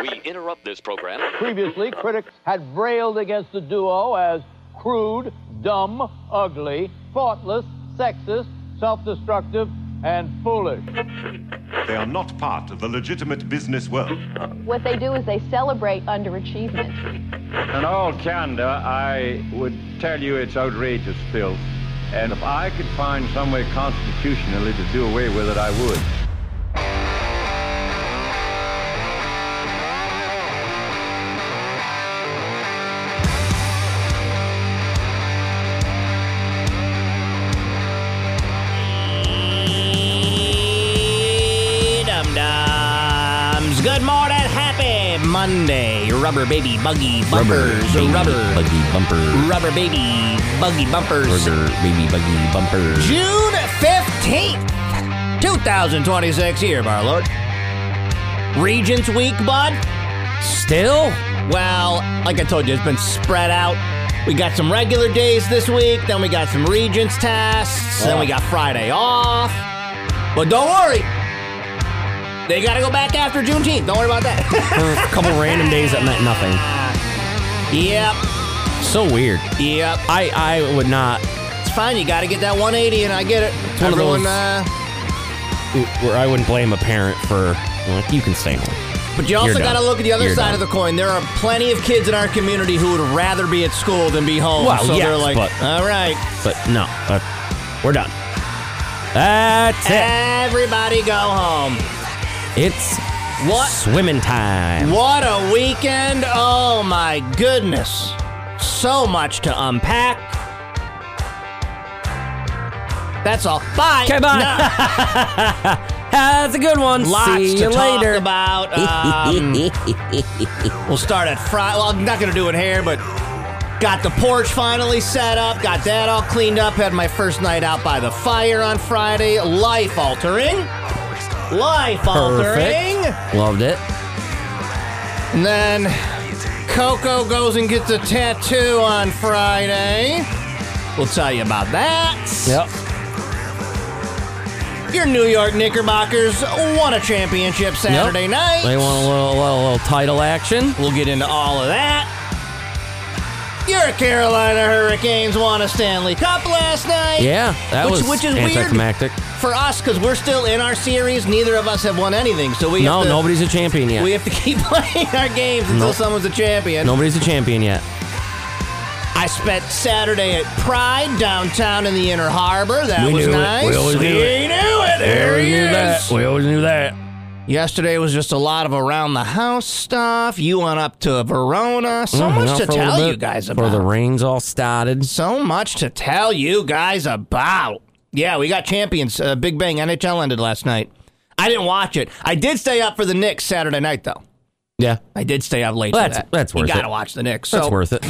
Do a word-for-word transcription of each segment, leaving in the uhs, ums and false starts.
We interrupt this program. Previously, critics had railed against the duo as crude, dumb, ugly, thoughtless, sexist, self-destructive, and foolish. They are not part of the legitimate business world. What they do is they celebrate underachievement. In all candor, I would tell you it's outrageous filth. And if I could find some way constitutionally to do away with it, I would. Good morning, happy Monday. Rubber baby buggy bumpers. Rubber, baby, rubber buggy bumpers. Rubber baby buggy bumpers. Rubber baby buggy bumpers. June fifteenth, twenty twenty-six here, Barlow. Regents Week, bud? Still? Well, like I told you, it's been spread out. We got some regular days this week, then we got some Regents tests, Oh. then we got Friday off. But don't worry. They got to go back after Juneteenth. Don't worry about that. For a couple random days that meant nothing. Yep. So weird. Yep. I, I would not. It's fine. You got to get that one eighty, and I get it. It's one Everyone, of those uh, where I wouldn't blame a parent for, like, you can stay home. but you also got to look at the other You're side done. of the coin. There are plenty of kids in our community who would rather be at school than be home. Well, so yes, they're like, but- all right. But no, but we're done. That's it. Everybody go home. It's What? swimming time. What a weekend. Oh, my goodness. So much to unpack. That's all. Bye. Okay, bye. No. That's a good one. Lots See to you talk later. about. Um, we'll start at Friday. Well, I'm not going to do it here, but got the porch finally set up. Got that all cleaned up. Had my first night out by the fire on Friday. Life altering. Life altering. Perfect. Loved it. And then Coco goes and gets a tattoo on Friday. We'll tell you about that. Yep. Your New York Knickerbockers won a championship Saturday Yep. night. They want a little, little, little title action. We'll get into all of that. Your Carolina Hurricanes won a Stanley Cup last night. Yeah, that which, was which is weird anticlimactic. for us because we're still in our series. Neither of us have won anything, so we No, have to, nobody's a champion yet. we have to keep playing our games until Nope. someone's a champion. Nobody's a champion yet. I spent Saturday at Pride downtown in the Inner Harbor. That We was knew it. nice. We always knew it. We knew it. There we he knew is. that. We always knew that. Yesterday was just a lot of around the house stuff. You went up to Verona. So Mhm, much out to for a little tell you bit guys Before about. the rains all started. So much to tell you guys about. Yeah, we got champions. Uh, Big Bang N H L ended last night. I didn't watch it. I did stay up for the Knicks Saturday night, though. Yeah, I did stay up late Well, for that's- that. that's worth You got to it. watch the Knicks. that's so, worth it.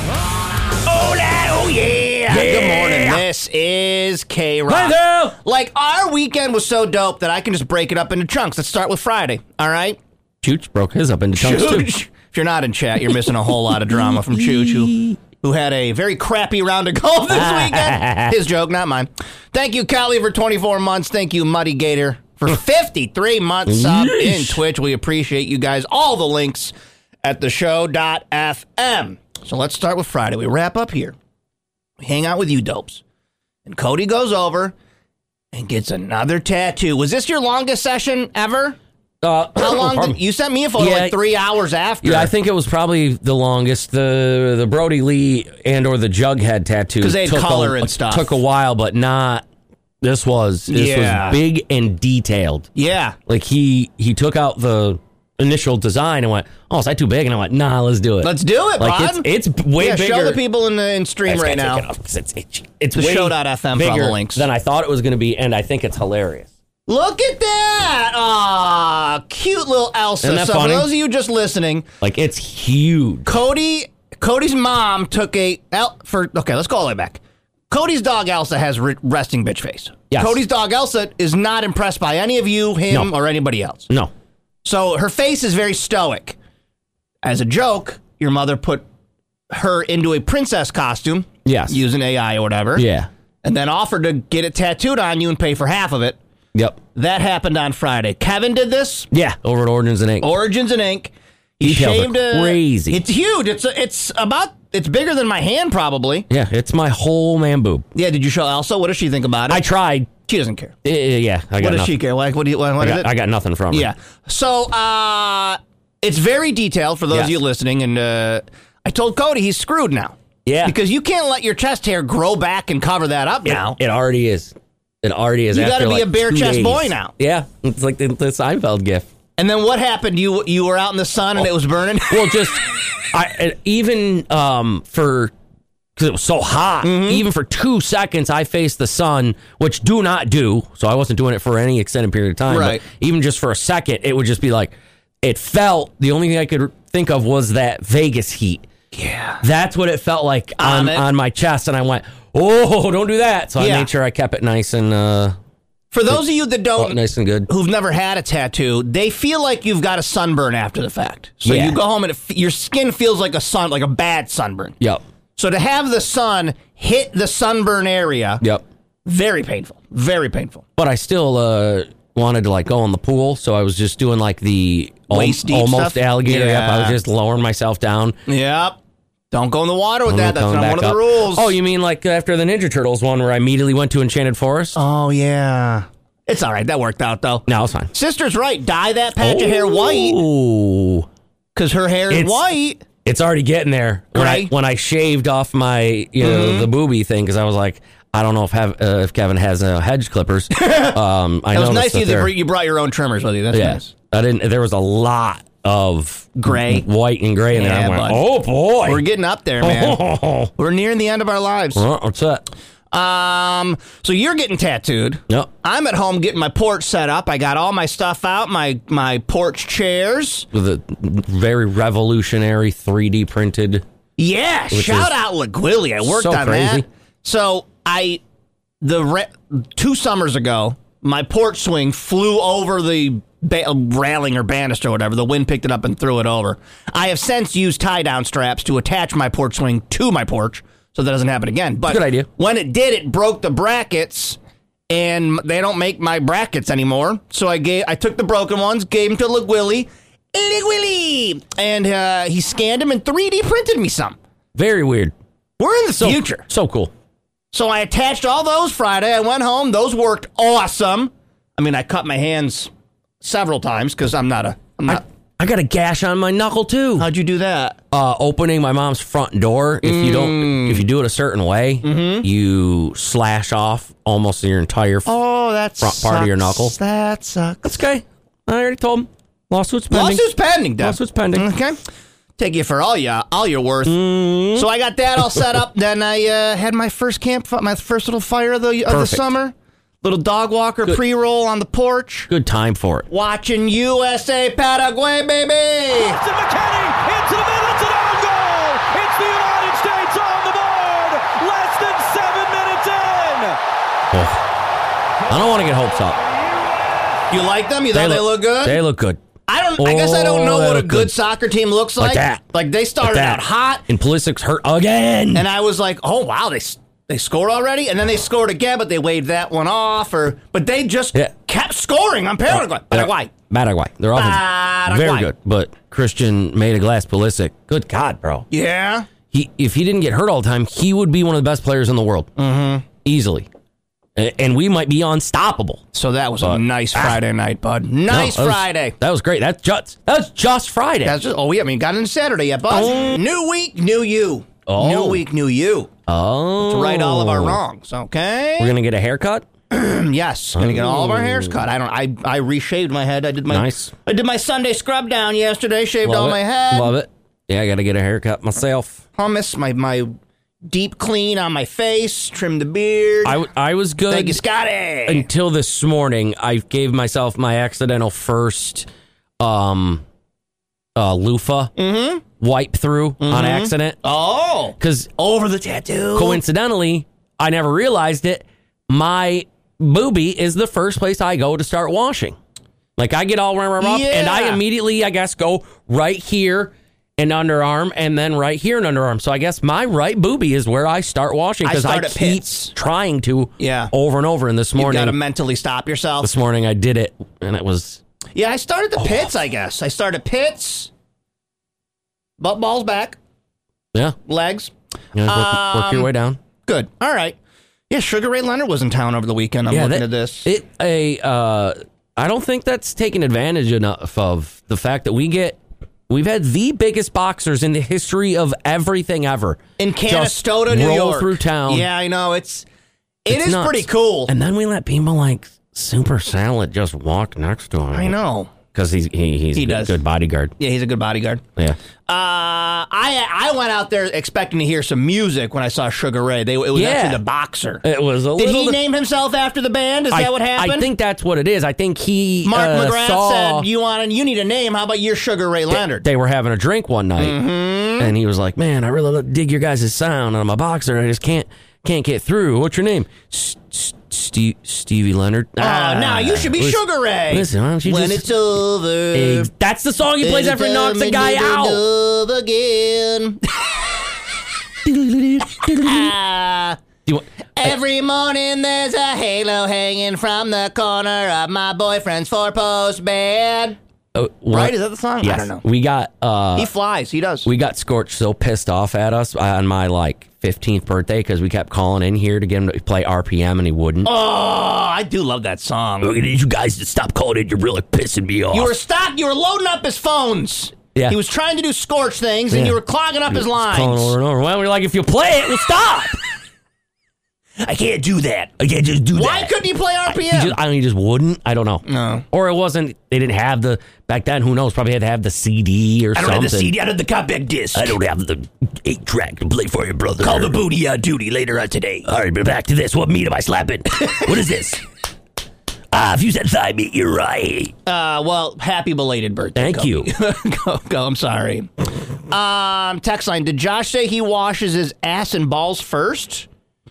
Oh, that, oh yeah. Good morning. This is K-Rock. Hello. Like, our weekend was so dope that I can just break it up into chunks. Let's start with Friday, all right? Chooch broke his up into chunks, too. Chooch. If you're not in chat, you're missing a whole lot of drama from Chooch, who, who had a very crappy round of golf this weekend. His joke, not mine. Thank you, Callie, for twenty-four months. Thank you, Muddy Gator, for fifty-three months sub in Twitch. We appreciate you guys. All the links at the show dot f m. So let's start with Friday. We wrap up here. We hang out with you dopes. And Cody goes over and gets another tattoo. Was this your longest session ever? Uh, How long did you sent me a photo Yeah. like three hours after? Yeah, I think it was probably the longest. The the Brody Lee and or the Jughead tattoo 'Cause they had took color a, and stuff. Took a while, but not. This was this Yeah. was big and detailed. Yeah. Like he he took out the initial design and went, "Oh, is that too big?" And I went, "Nah, let's do it. Let's do it, like bud. it's it's way yeah, bigger." show the people in the in stream I just right gotta now. take it off 'cause It's, it's, it's The way show dot f m for all the bigger links. than I thought it was going to be, and I think it's hilarious. Look at that! Aw, cute little Elsa. Isn't that so funny? for those of you just listening, Like it's huge. Cody Cody's mom took a El, for okay. Let's go all the way back. Cody's dog Elsa has re- resting bitch face. Yes. Cody's dog Elsa is not impressed by any of you, him, No. or anybody else. No, So her face is very stoic. As a joke, your mother put her into a princess costume. Yes. Using A I or whatever. yeah, And then offered to get it tattooed on you and pay for half of it. yep, That happened on Friday. Kevin did this. yeah. Over at Origins and Ink. Origins and Ink. He Details shaved are a, crazy. It's huge. It's a, it's about it's bigger than my hand probably. Yeah, it's my whole man boob. Yeah. Did you show Elsa? What does she think about it? I tried. She doesn't care. Uh, yeah, I got What does nothing. she care? Like, what do you? What, what I is got, it? I got nothing from her. Yeah. So uh, it's very detailed for those Yes. of you listening. And uh, I told Cody he's screwed now. Yeah. Because you can't let your chest hair grow back and cover that up It, now. it already is. It already is. You after gotta be like a bare two chest days. boy now. Yeah, it's like the, the Seinfeld gif. And then what happened? You you were out in the sun and it was burning? Well, just I and even um, for because it was so hot, Mm-hmm. even for two seconds, I faced the sun, which do not do. So I wasn't doing it for any extended period of time. Right. But even just for a second, it would just be like it felt. The only thing I could think of was that Vegas heat. Yeah. That's what it felt like on, On it. on my chest, and I went, "Oh, don't do that!" So I Yeah. made sure I kept it nice and uh, For those of you that felt don't, nice and good. who've never had a tattoo, they feel like you've got a sunburn after the fact. So Yeah. you go home and it, f- your skin feels like a sun, like a bad sunburn. Yep, So to have the sun hit the sunburn area, yep. very painful, very painful. But I still uh, wanted to like go in the pool, so I was just doing like the al- Waist deep almost stuff? alligator. Yep, I was Yeah. just lowering myself down. Yep. Don't go in the water with that. That's Coming not back one of the up. rules. Oh, you mean like after the Ninja Turtles one where I immediately went to Enchanted Forest? Oh, yeah. It's all right. That worked out, though. No, it's fine. Sister's right. Dye that patch of hair white Ooh. because her hair is It's- white. It's already getting there. When Right. I when I shaved off my you know Mm-hmm. the booby thing because I was like I don't know if have, uh, if Kevin has uh, hedge clippers. um, I It was noticed nice that you, that they're- you brought your own trimmers with you. That's yeah, nice. I didn't. There was a lot of Gray. white and gray in there. Yeah, I went, bud. oh boy, We're getting up there, man. We're nearing the end of our lives. Well, what's that? Um, so you're getting tattooed. Yep. I'm at home getting my porch set up. I got all my stuff out, my my porch chairs. With a very revolutionary three D printed. Yeah, Which shout is out LaGuilly. I worked so on crazy. that. So I, the re- two summers ago, my porch swing flew over the ba- railing or banister or whatever. The wind picked it up and threw it over. I have since used tie down straps to attach my porch swing to my porch so that doesn't happen again. But Good idea. when it did, it broke the brackets. And they don't make my brackets anymore, so I gave I took the broken ones, gave them to LaGuilly, LaGuilly, and uh, he scanned them and three D printed me some. Very weird. We're in the So, future. So cool. So I attached all those Friday. I went home. Those worked awesome. I mean, I cut my hands several times because I'm not a. I'm I, not. I got a gash on my knuckle too. How'd you do that? Uh, opening my mom's front door. If you don't, if you do it a certain way, Mm-hmm. you slash off almost your entire. F- Oh, that's Front part of your knuckle. That sucks. That's okay. I already told him. Lawsuit's pending. Lawsuit's pending. Deb. Lawsuit's pending. Okay. Take you for all you all you're worth. Mm-hmm. So I got that all set up. Then I uh, had my first camp, my first little fire of the of the Perfect. summer. Little dog walker Good. pre-roll on the porch. Good time for it. Watching U S A Paraguay, baby. Austin McKinney into the middle. It's an own goal. It's the United States on the board. Less than seven minutes in. Oh. I don't want to get hopes up. You like them? You thought they look good? They look good. I don't. I guess I don't know Oh, they what a look good, good. soccer team looks like. Like that. Like they started Like that. out hot, And Pulisic's hurt again. and I was like, "Oh wow, they they scored already," and then they scored again, but they waved that one off, or but they just Yeah. kept scoring on Paraguay. Paraguay. Paraguay. They're offense Paraguay. very good. But Christian made a glass Pulisic. Good God, bro. Yeah. He if he didn't get hurt all the time, he would be one of the best players in the world. Mm-hmm. Easily. A- And we might be unstoppable. So that was a But- nice Friday night, bud. Nice No, that was- Friday. that was great. That's just that's just Friday. That's just, oh, we haven't even gotten into Saturday yet, bud. New week, new you. Oh. New week, new you. oh. To right all of our wrongs, okay? We're gonna get a haircut? Yes, gonna get all of our hairs cut. I don't. I I reshaved my head. I did my Nice. I did my Sunday scrub down yesterday. Shaved Love all it. my head. Love it. Yeah, I gotta get a haircut myself. Hummus. My my deep clean on my face. Trim the beard. I, w- I was good. Thank you, Scotty. Until this morning, I gave myself my accidental first um uh loofah wipe through on accident oh, because over the tattoo. coincidentally I never realized it. My boobie is the first place I go to start washing. Like I get all rah, rah, rah, and I Yeah. immediately I guess go right here and underarm and then right here and underarm. So I guess my right boobie is where I start washing I because I, start at keep pits. trying to Yeah. over and over. And this You morning gotta mentally stop yourself. this morning I did it and it was Yeah, I started Oh. the pits. I guess I started pits. But ball's back. Yeah. Legs. Yeah, work, work your Um, way down. Good. All right. Yeah, Sugar Ray Leonard was in town over the weekend. I'm yeah, looking that, at this. It a uh, I don't think that's taken advantage enough of the fact that we get we've had the biggest boxers in the history of everything ever in just Canastota, New roll York. through town. Yeah, I know. It's it It's is nuts. pretty cool. And then we let people like Super Salad just walk next to him. I know. Because he's he, he's He a does. good bodyguard. Yeah, he's a good bodyguard. Yeah. Uh, I I went out there expecting to hear some music when I saw Sugar Ray. They, it was Yeah. actually the boxer. It was a Did little he name himself after the band? Is I, that what happened? I think that's what it is. I think he Mark uh, McGrath saw said, "You want? You need a name? How about your Sugar Ray Leonard?" they were having a drink one night, Mm-hmm. and he was like, "Man, I really dig your guys' sound. And I'm a boxer. I just can't can't get through. What's your name?" S- S- Steve, Stevie Leonard. Oh, now you should be listen- Sugar Ray. Listen, why don't you when just- it's over, Ex- that's the song he plays after he knocks the guy out. Love again. Ah. Do you want- Every morning there's a halo hanging from the corner of my boyfriend's four-post bed. uh, what- Right? Is that the song? Yes. I don't know. We got uh, He flies. He does. we got Scorch so pissed off at us on my like fifteenth birthday because we kept calling in here to get him to play R P M and he wouldn't. Oh, I do love that song. I need you guys to stop calling in. You're really pissing me off. You were stopped. You were loading up his phones. Yeah. He was trying to do Scorch things, and Yeah. you were clogging up his lines. calling over and over. Well, we're like, if you play it, we'll stop. I can't do that. I can't just do Why that. couldn't you play R P He M? just, I don't, he just wouldn't. I don't know. No. Or it wasn't. They didn't have the back then. Who knows? Probably had to have the C D or I don't something. have the C D. I don't have the compact disc. I don't have the eight track to play for you, brother. Call the booty on duty later on today. All right, but back to this. What meat am I slapping? What is this? Ah, if you said thigh meat, you're right. Uh, well, happy belated birthday. Thank Go. you. go, go. I'm sorry. Um, text line. Did Josh say he washes his ass and balls first?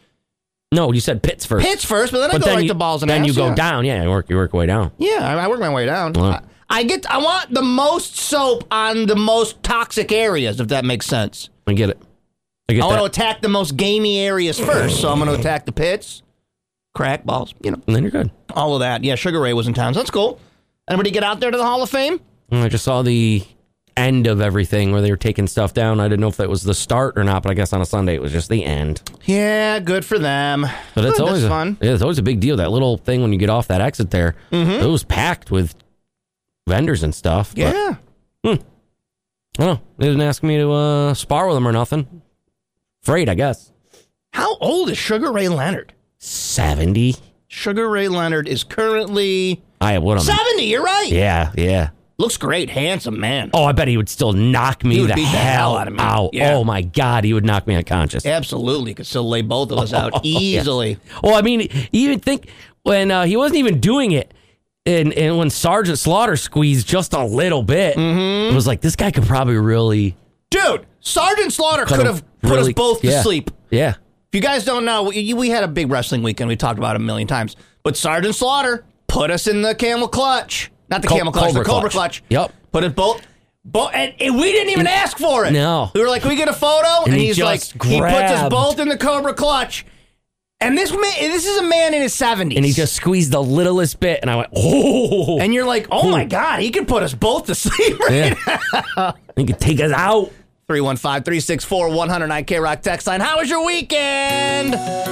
No, you said pits first. Pits first, but then I But go then right you, to balls and then ass. you go yeah. down. Yeah, you work, you work your way down. Yeah, I, I work my way down. Well. I, I get. I want the most soap on the most toxic areas, if that makes sense. I get it. I get I that. want to attack the most gamey areas first, so I'm going to attack the pits, crack balls, you know, and then you're good. all of that. Yeah, Sugar Ray was in town, so that's cool. Anybody get out there to the Hall of Fame? And I just saw the end of everything where they were taking stuff down. I didn't know if that was the start or not, but I guess on a Sunday it was just the end. Yeah, good for them. But it's Good, always that's a, fun. Yeah, it's always a big deal. That little thing when you get off that exit there, Mm-hmm. it was packed with vendors and stuff. but- Yeah. I don't know. They didn't ask me to uh, spar with them or nothing. Afraid, I guess. How old is Sugar Ray Leonard? seventy. Sugar Ray Leonard is currently I would have. seventy. You're right. Yeah, yeah. Looks great, handsome man. Oh, I bet he would still knock me He would the beat the hell, hell out of me. out. Yeah. Oh my God, he would knock me unconscious. Absolutely, could still lay both of us out Oh, yeah. easily. Well, I mean, you even think when uh, he wasn't even doing it, and, and when Sergeant Slaughter squeezed just a little bit, Mm-hmm. it was like, this guy could probably really. Dude, Sergeant Slaughter Could could have have put really- us both yeah. to sleep. Yeah. If you guys don't know, we, we had a big wrestling weekend. We talked about it a million times. But Sergeant Slaughter put us in the camel clutch. Not the Co- camel clutch, Cobra the Cobra clutch. clutch. Yep. Put it both. Bo- and, and we didn't even ask for it. No. We were like, can we get a photo? And, And he he's like, just he puts us grabbed. both in the Cobra clutch. And this man, this is a man in his seventies. And he just squeezed the littlest bit, and I went, oh. And you're like, oh my God, he could put us both to sleep right Yeah. He could take us out. three one five, three six four, one zero zero K Rock text line. How was your weekend?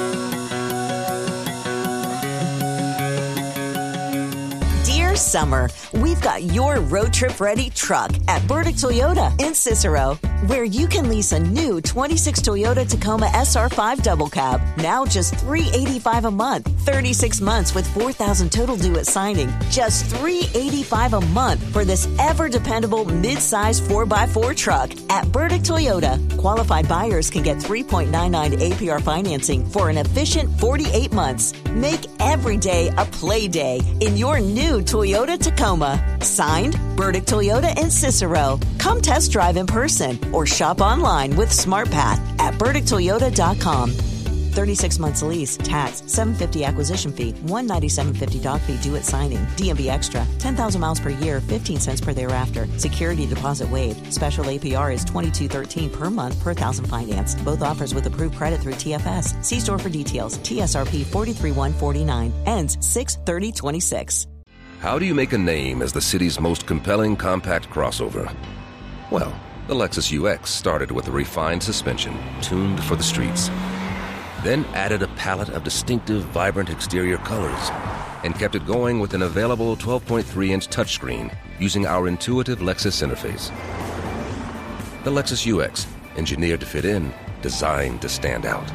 Dear Summer, we've got your road trip ready truck at Burdick Toyota in Cicero, where you can lease a new twenty-six Toyota Tacoma S R five double cab, now just three hundred eighty-five dollars a month, thirty-six months with four thousand dollars total due at signing, just three hundred eighty-five dollars a month for this ever-dependable mid-size four by four truck at Burdick Toyota. Qualified buyers can get three point nine nine A P R financing for an efficient forty-eight months. Make every day a play day in your new Toyota Tacoma. Signed, Burdick Toyota in Cicero. Come test drive in person or shop online with SmartPath at burdick toyota dot com. thirty-six months lease, tax, seven hundred fifty dollars acquisition fee, one hundred ninety-seven dollars and fifty cents doc fee due at signing, D M V extra, ten thousand miles per year, fifteen cents per thereafter. Security deposit waived. Special A P R is twenty-two thirteen per month per thousand financed. Both offers with approved credit through T F S. See store for details. T S R P forty-three one forty-nine. Ends six thirty twenty-six. How do you make a name as the city's most compelling compact crossover? Well, The Lexus U X started with a refined suspension, tuned for the streets. Then added a palette of distinctive, vibrant exterior colors, and kept it going with an available twelve point three inch touchscreen using our intuitive Lexus interface. The Lexus U X, engineered to fit in, designed to stand out.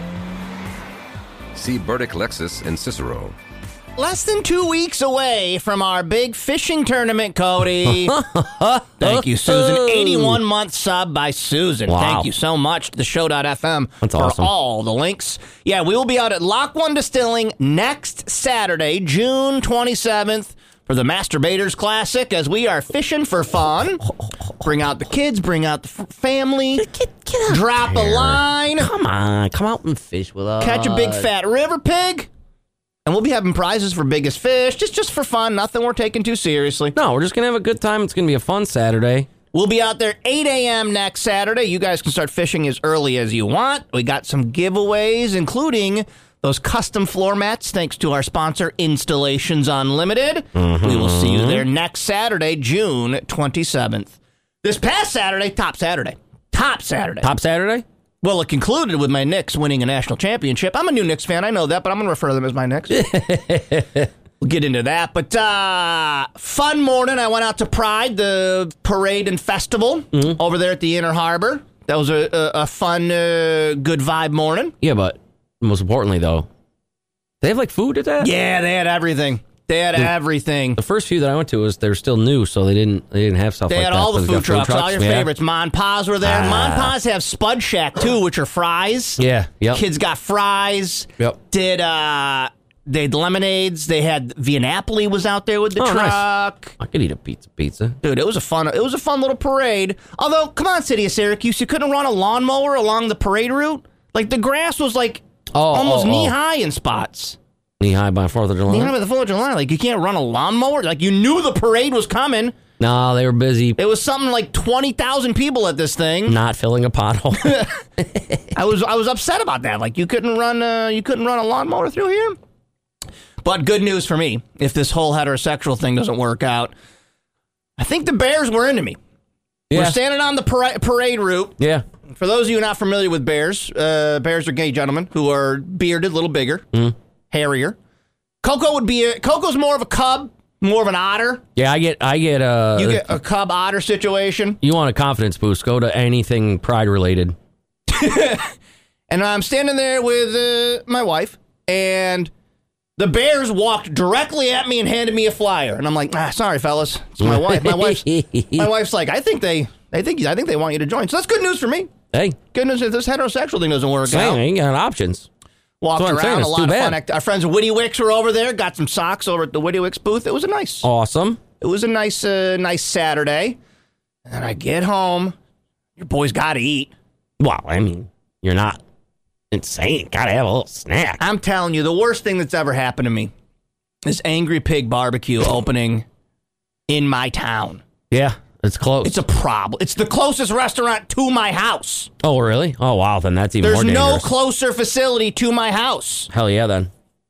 See Burdick Lexus in Cicero. Less than two weeks away from our big fishing tournament, Cody. Thank you, Susan. eighty-one month sub by Susan. Wow. Thank you so much to the show dot f m That's for awesome. all the links. Yeah, we will be out at Lock One Distilling next Saturday, June twenty-seventh, for the Masturbators Classic, as we are fishing for fun. Bring out the kids, bring out the f- family, Get, get out drop there. a line, Come on, come out and fish with us. catch a big fat river pig. And we'll be having prizes for biggest fish, just just for fun, nothing we're taking too seriously. No, we're just going to have a good time. It's going to be a fun Saturday. We'll be out there eight a.m. next Saturday. You guys can start fishing as early as you want. We got some giveaways, including those custom floor mats, thanks to our sponsor, Installations Unlimited. Mm-hmm. We will see you there next Saturday, June twenty-seventh. This past Saturday, top Saturday. Top Saturday. Top Saturday? Well, it concluded with my Knicks winning a national championship. I'm a new Knicks fan, I know that, but I'm going to refer to them as my Knicks. We'll get into that. But uh, fun morning. I went out to Pride, the parade and festival Mm-hmm. over there at the Inner Harbor. That was a, a, a fun, uh, good vibe morning. Yeah, but most importantly, though, they have like food at that? Yeah, they had everything. They had everything. The first few that I went to was they're still new, so they didn't they didn't have stuff They like had that. all the But food they got trucks, all your Yeah. favorites. Mon Pa's were there. Ah. Mon Pa's have Spud Shack, too, which are fries. Yeah, yep. Kids got fries. Yep. Did, uh, they had lemonades. They had, Via Napoli was out there with the Oh, nice. truck. I could eat a pizza pizza. Dude, it was a fun, it was a fun little parade. Although, come on, City of Syracuse, you couldn't run a lawnmower along the parade route? Like, the grass was like Oh, almost oh, oh. knee-high in spots. Knee high by fourth of July? Knee-high by the fourth of July. Like, you can't run a lawnmower. Like, you knew the parade was coming. No, they were busy It was something like twenty thousand people at this thing. not filling a pothole. I was I was upset about that. Like, you couldn't run uh, you couldn't run a lawnmower through here. But good news for me, if this whole heterosexual thing doesn't work out, I think the Bears were into me. Yeah. We're standing on the para- parade route. Yeah. For those of you not familiar with bears, uh, bears are gay gentlemen who are bearded, a little bigger, Mm. hairier. Coco would be a, Coco's more of a cub, more of an otter. Yeah, I get I get uh You get a cub otter situation. you want a confidence boost, go to anything pride related. And I'm standing there with uh, my wife, and the Bears walked directly at me and handed me a flyer. And I'm like, ah, sorry, fellas. It's my wife. My wife's, my wife's like, I think they, I think, I think they want you to join. So that's good news for me. Hey, Good news if this heterosexual thing doesn't work saying out. I ain't got options. Walked That's what I'm saying, around, a it's lot too of bad. fun. act- Our friends at Witty Wicks were over there. Got some socks over at the Witty Wicks booth. It was a nice, Awesome. it was a nice, uh, nice Saturday. And I get home. Your boy's got to eat. Well, I mean, you're not insane. Gotta have a little snack. I'm telling you, the worst thing that's ever happened to me is Angry Pig Barbecue opening in my town. Yeah, it's close. It's a problem. It's the closest restaurant to my house. oh, really? Oh, wow. Then that's even There's more no dangerous. closer facility to my house. Hell yeah, then.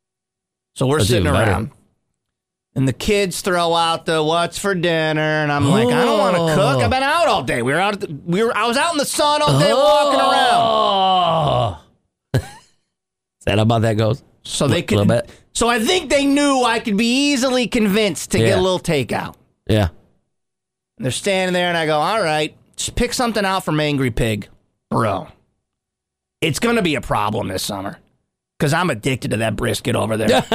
So we're That's sitting even better. around. And the kids throw out the what's for dinner, and I'm like, I don't want to Oh. cook. I've been out all day. We were out. At the, we were. I was out in the sun all day walking around. Oh. Is that how about that goes? So they A could. little bit. So I think they knew I could be easily convinced to get Yeah. a little takeout. Yeah. And they're standing there, and I go, all right, just pick something out from Angry Pig. Bro, it's going to be a problem this summer because I'm addicted to that brisket over there.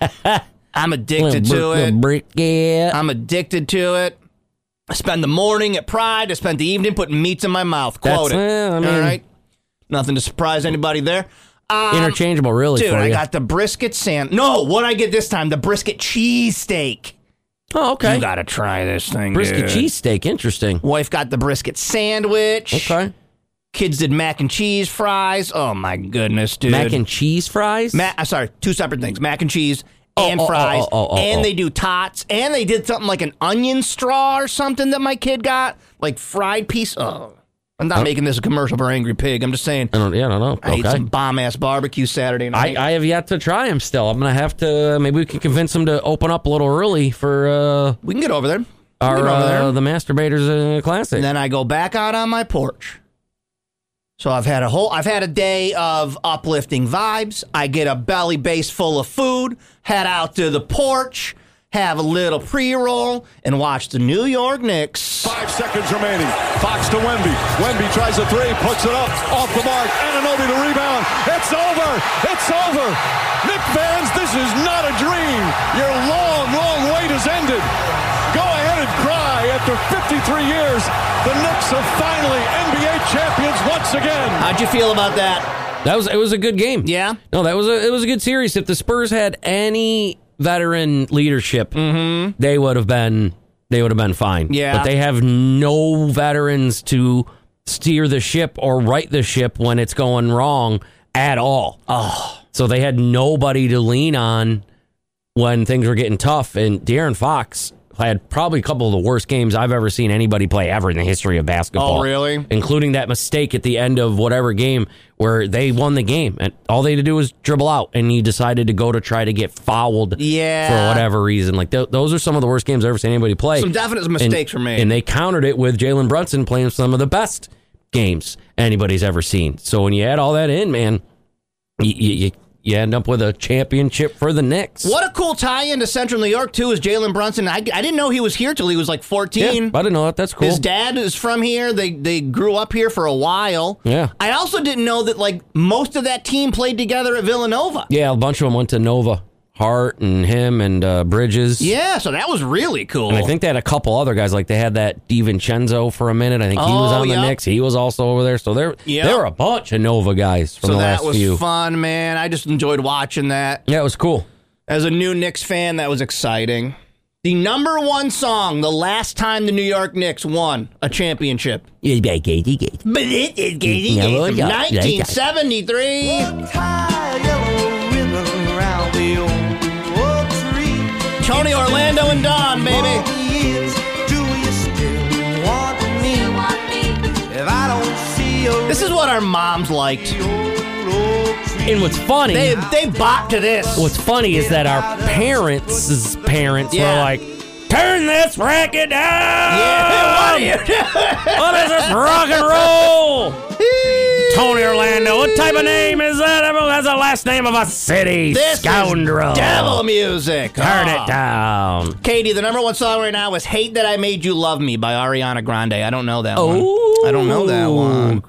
I'm addicted to it. Brisket. I'm addicted to it. I spend the morning at Pride. I spent the evening putting meats in my mouth. Quote That's- it. eh, I mean- all right? Nothing to surprise anybody there. Um, Interchangeable, really, Dude, for I you. got the brisket sand. No, what I get this time? The brisket cheesesteak. oh, okay. You got to try this thing, Brisket dude. cheesesteak. Interesting. Wife got the brisket sandwich. Okay. Kids did mac and cheese fries. Oh my goodness, dude! Mac and cheese fries? Ma- uh, sorry, two separate things: mac and cheese Oh, and oh, oh, fries. oh, oh, oh, and oh. they do tots. And they did something like an onion straw or something that my kid got, like fried piece. Oh, I'm not Huh? making this a commercial for Angry Pig. I'm just saying. I don't, yeah, I don't know. I ate Okay. some bomb ass barbecue Saturday I, night. I have yet to try them still. I'm going to have to, maybe we can convince them to open up a little early for, uh, we can get over there. our We've been over there. uh, the Masturbators uh, Classic. And then I go back out on my porch. So I've had a whole, I've had a day of uplifting vibes. I get a belly base full of food, head out to the porch, have a little pre-roll, and watch the New York Knicks. Five seconds remaining. Fox to Wemby. Wemby tries a three, puts it up, off the mark. Anunoby to rebound. It's over. It's over. Knicks fans, this is not a dream. Your long, long wait has ended. Go ahead and cry. After fifty-three years, the Knicks are finally N B A champions once again. How'd you feel about that? That was it was a good game. Yeah? No, that was a it was a good series. If the Spurs had any veteran leadership, Mm-hmm. they would have been they would have been fine. Yeah. But they have no veterans to steer the ship or right the ship when it's going wrong at all. Oh. So they had nobody to lean on when things were getting tough. And De'Aaron Fox had probably a couple of the worst games I've ever seen anybody play ever in the history of basketball. Oh, really? Including that mistake at the end of whatever game where they won the game. And all they had to do was dribble out, and he decided to go to try to get fouled Yeah. for whatever reason. Like th- Those are some of the worst games I've ever seen anybody play. Some definite mistakes and, were made. And they countered it with Jalen Brunson playing some of the best games anybody's ever seen. So when you add all that in, man, you, you, you end up with a championship for the Knicks. What a cool tie-in to Central New York, too, is Jalen Brunson. I, I didn't know he was here till he was like fourteen. Yeah, I didn't know that. That's cool. His dad is from here. They they grew up here for a while. Yeah. I also didn't know that like most of that team played together at Villanova. Yeah, a bunch of them went to Nova. Hart and him and uh, Bridges. Yeah, so that was really cool. And I think they had a couple other guys. Like they had that DiVincenzo for a minute. I think he was Oh, on the yep. Knicks. He was also over there. So there, Yep. there were a bunch of Nova guys from so the that last was few. fun, man. I just enjoyed watching that. Yeah, it was cool. As a new Knicks fan, that was exciting. The number one song the last time the New York Knicks won a championship. But it is from nineteen seventy-three. Tony Orlando and Don, baby. This is what our moms liked. And what's funny, They they bopped to this. what's funny is that our parents' parents Yeah. were like, "Turn this racket down! Yeah, what are you doing? What is this rock and roll?" Tony Orlando, what type of name is that? That's the last name of a city. This Scoundrel. is devil music. Turn Oh. it down. Katie, the number one song right now is "Hate That I Made You Love Me" by Ariana Grande. I don't know that one. I don't know that one.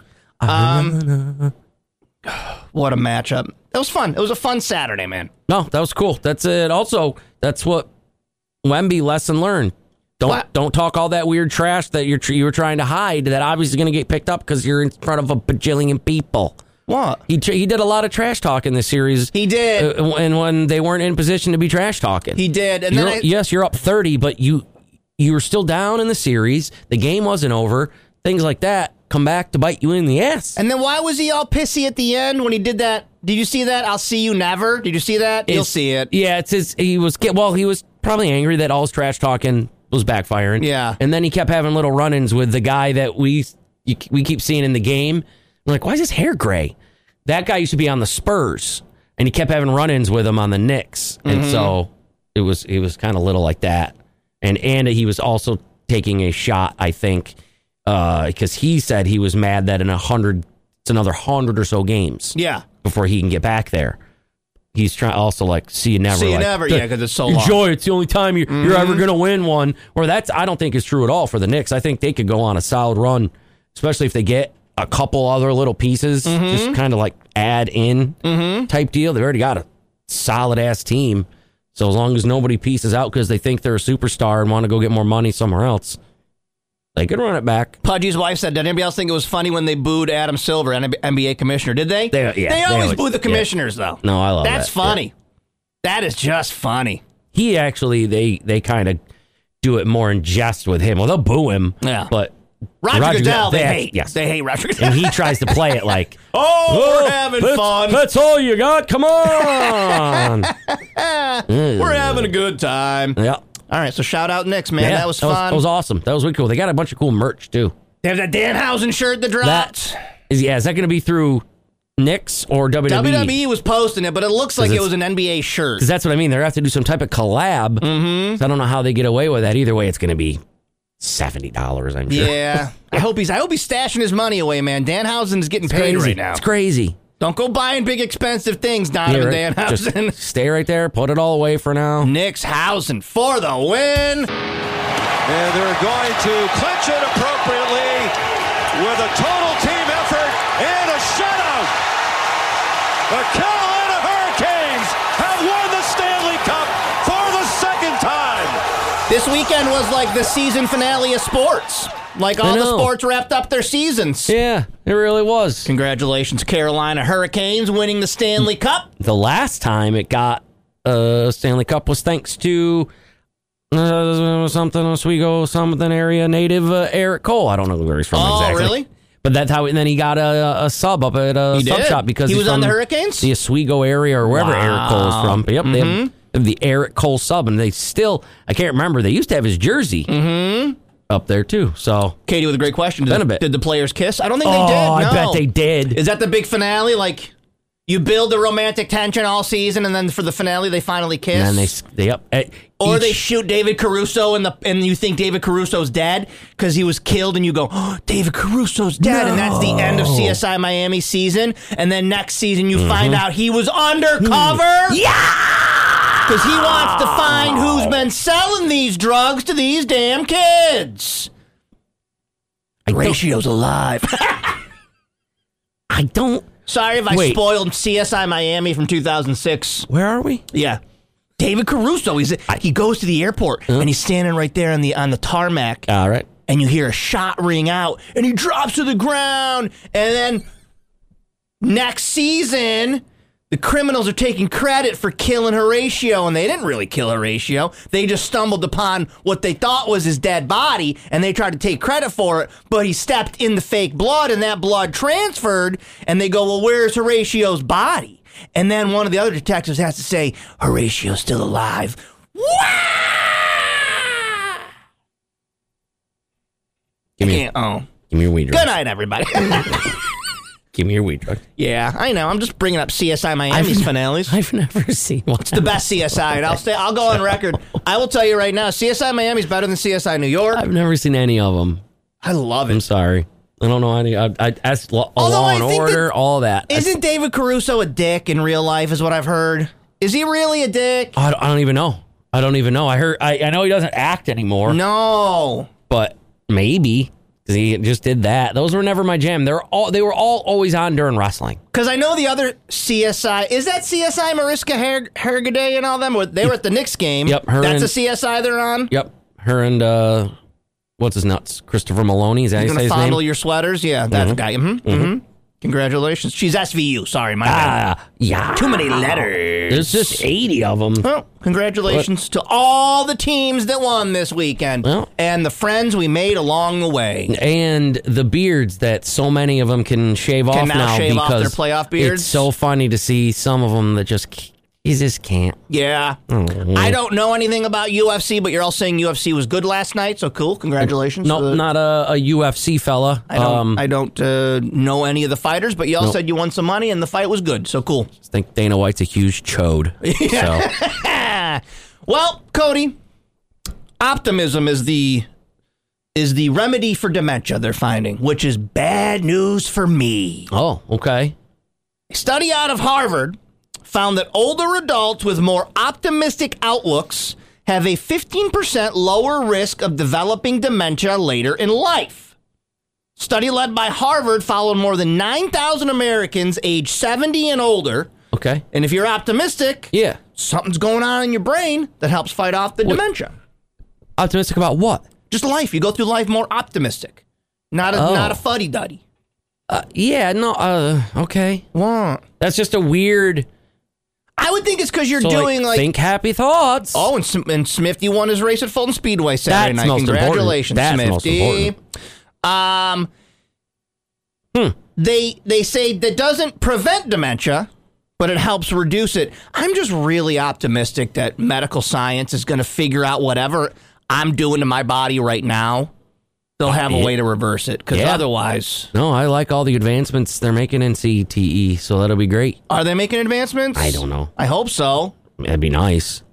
Um, what a matchup. That was fun. It was a fun Saturday, man. No, that was cool. That's it. Also, that's what Wemby lesson learned. Don't What? don't talk all that weird trash that you're tr- you were trying to hide. That obviously going to get picked up because you're in front of a bajillion people. What? He tr- he did a lot of trash talk in this series. He did. Uh, and when they weren't in position to be trash talking, He did. And then You're- I, yes, you're up thirty, but you you were still down in the series. The game wasn't over. Things like that come back to bite you in the ass. and then why was he all pissy at the end when he did that? Did you see that? I'll see you never. Did you see that? You'll It's- see it. Yeah, it's his. He was get well. He was probably angry that all his trash talking was backfiring. Yeah. and then he kept having little run-ins with the guy that we you, we keep seeing in the game. I'm like, why is his hair gray? That guy used to be on the Spurs, and he kept having run-ins with him on the Knicks, and Mm-hmm. so it was it was kind of little like that. And and he was also taking a shot, I think, because he said he was mad that in a hundred, it's another hundred or so games Yeah. before he can get back there. He's trying also like see you never. See you like, never, yeah, 'cause it's so long. enjoy. It's the only time you're, you're ever going to win one. Or that's I don't think is true at all for the Knicks. I think they could go on a solid run, especially if they get a couple other little pieces, just kind of like add in type deal. They already got a solid ass team. So as long as nobody pieces out because they think they're a superstar and want to go get more money somewhere else, they could run it back. Pudgy's wife said, did anybody else think it was funny when they booed Adam Silver, N B A commissioner? Did they? They- yeah, they they always always- boo the yeah. commissioners, though. No, I love That's that. funny. That is just funny. He actually they they kind of do it more in jest with him. Well, they'll boo him. Yeah. But Roger, Roger Goodell, Goodell, they, they- hate. yes. They hate Roger Goodell. and he tries to play it like, oh, we're having that's, fun. That's all you got. Come on. We're having a good time. Yeah. All right, so shout out Knicks, man. Yeah, that was fun. That was awesome. That was really cool. They got a bunch of cool merch too. They have that Danhausen shirt that dropped. That is yeah. Is that going to be through Knicks or W W E? W W E was posting it, but it looks like it it's- was an N B A shirt. Because that's what I mean. They're going to have to do some type of collab. Mm-hmm. So I don't know how they get away with that. Either way, it's going to be seventy dollars, I'm sure. Yeah. I hope he's I hope he's stashing his money away, man. Danhausen is getting It's paid crazy. right now. It's crazy. Don't go buying big expensive things, Donovan Yeah, right. Danhausen. Just stay right there. Put it all away for now. Knicks Hausen for the win. And they're going to clinch it appropriately with a total team effort and a shutout. The Carolina Hurricanes have won the Stanley Cup for the second time. This weekend was like the season finale of sports. Like all the sports wrapped up their seasons. Yeah, it really was. Congratulations, Carolina Hurricanes, winning the Stanley Cup. The last time it got uh, Stanley Cup was thanks to uh, something Oswego, something area native uh, Eric Cole. I don't know where he's from Oh, exactly. really? But that's how. And then he got a, a sub up at a He sub did? shop because He he's was on from the Hurricanes? the Oswego area or wherever Wow. Eric Cole's from. But yep, they have, have the Eric Cole sub, and they still. I can't remember. They used to have his jersey. Mm-hmm. Up there too. So Katie with a great question. Did, Been a bit. did the players kiss? I don't think Oh, they did. I No. bet they did. Is that the big finale? Like you build the romantic tension all season, and then for the finale they finally kiss. And then they they up. At or each- they shoot David Caruso, and the and you think David Caruso's dead because he was killed, and you go, oh, David Caruso's dead, and that's the end of C S I Miami season. And then next season you Mm-hmm. find out he was undercover. Yeah. Because he wants to find who's been selling these drugs to these damn kids. Horatio's alive. I don't. Sorry if I Wait. spoiled C S I Miami from two thousand six. Where are we? Yeah. David Caruso, he's he goes to the airport and he's standing right there on the on the tarmac. All right. And you hear a shot ring out and he drops to the ground. And then next season, the criminals are taking credit for killing Horatio, and they didn't really kill Horatio. They just stumbled upon what they thought was his dead body, and they tried to take credit for it, but he stepped in the fake blood, and that blood transferred, and they go, well, where's Horatio's body? And then one of the other detectives has to say, Horatio's still alive. Wah! Give me, Can't- oh. give me your weed Good drug. night, everybody. Give me your weed drug. Yeah, I know. I'm just bringing up C S I Miami's I've- finales. I've never seen one. It's the best C S I, and I'll say I'll go on record. I will tell you right now, C S I Miami's better than C S I New York. I've never seen any of them. I love I'm it. sorry. I don't know any. I, I asked Law, Although law I and think Order, that- all that. Isn't David Caruso a dick in real life? Is what I've heard. Is he really a dick? I, I don't even know. I don't even know. I heard. I, I know he doesn't act anymore. No. But maybe because he just did that. Those were never my jam. They're all. They were all always on during wrestling. Because I know the other C S I, is that C S I Mariska Her- Hargitay and all them? They were at the Knicks game. Yep, her That's and- a C S I they're on? Yep. Her and uh, what's his nuts? Christopher Maloney. Is that how You're you going say to his fondle name? your sweaters? Yeah, that Mhm. guy. Mm-hmm. Mm-hmm. Congratulations. She's S V U. Sorry, my bad. Ah, yeah. Too many letters. There's just eighty of them. Well, congratulations to all the teams that won this weekend Well. and the friends we made along the way. And the beards that so many of them can shave off now now shave off because their playoff beards? It's so funny to see some of them that just you just can't. Yeah. I don't know anything about U F C, but you're all saying U F C was good last night, so cool. Congratulations. No, to the- not a, a U F C fella. I don't, um, I don't uh, know any of the fighters, but y'all Nope. said you won some money and the fight was good, so cool. I think Dana White's a huge chode. So Well, Cody, optimism is the is the remedy for dementia they're finding, which is bad news for me. oh, okay. A study out of Harvard found that older adults with more optimistic outlooks have a fifteen percent lower risk of developing dementia later in life. Study led by Harvard followed more than nine thousand Americans aged seventy and older. Okay. And if you're optimistic, Yeah. something's going on in your brain that helps fight off the What? dementia. Optimistic about what? Just life. You go through life more optimistic. Not a, Oh. not a fuddy-duddy. Uh, yeah, no, uh, okay. What? That's just a weird. I would think it's because you're So, doing like... think happy thoughts. Oh, and, Sm- and Smithy won his race at Fulton Speedway Saturday That's night. most important. Congratulations, That's most Smithy. important. Um, Hmm. they they say that doesn't prevent dementia, but it helps reduce it. I'm just really optimistic that medical science is going to figure out whatever I'm doing to my body right now. They'll have a Yeah. way to reverse it, because Yeah. otherwise... No, I like all the advancements they're making in C T E, so that'll be great. Are they making advancements? I don't know. I hope so. That'd be nice.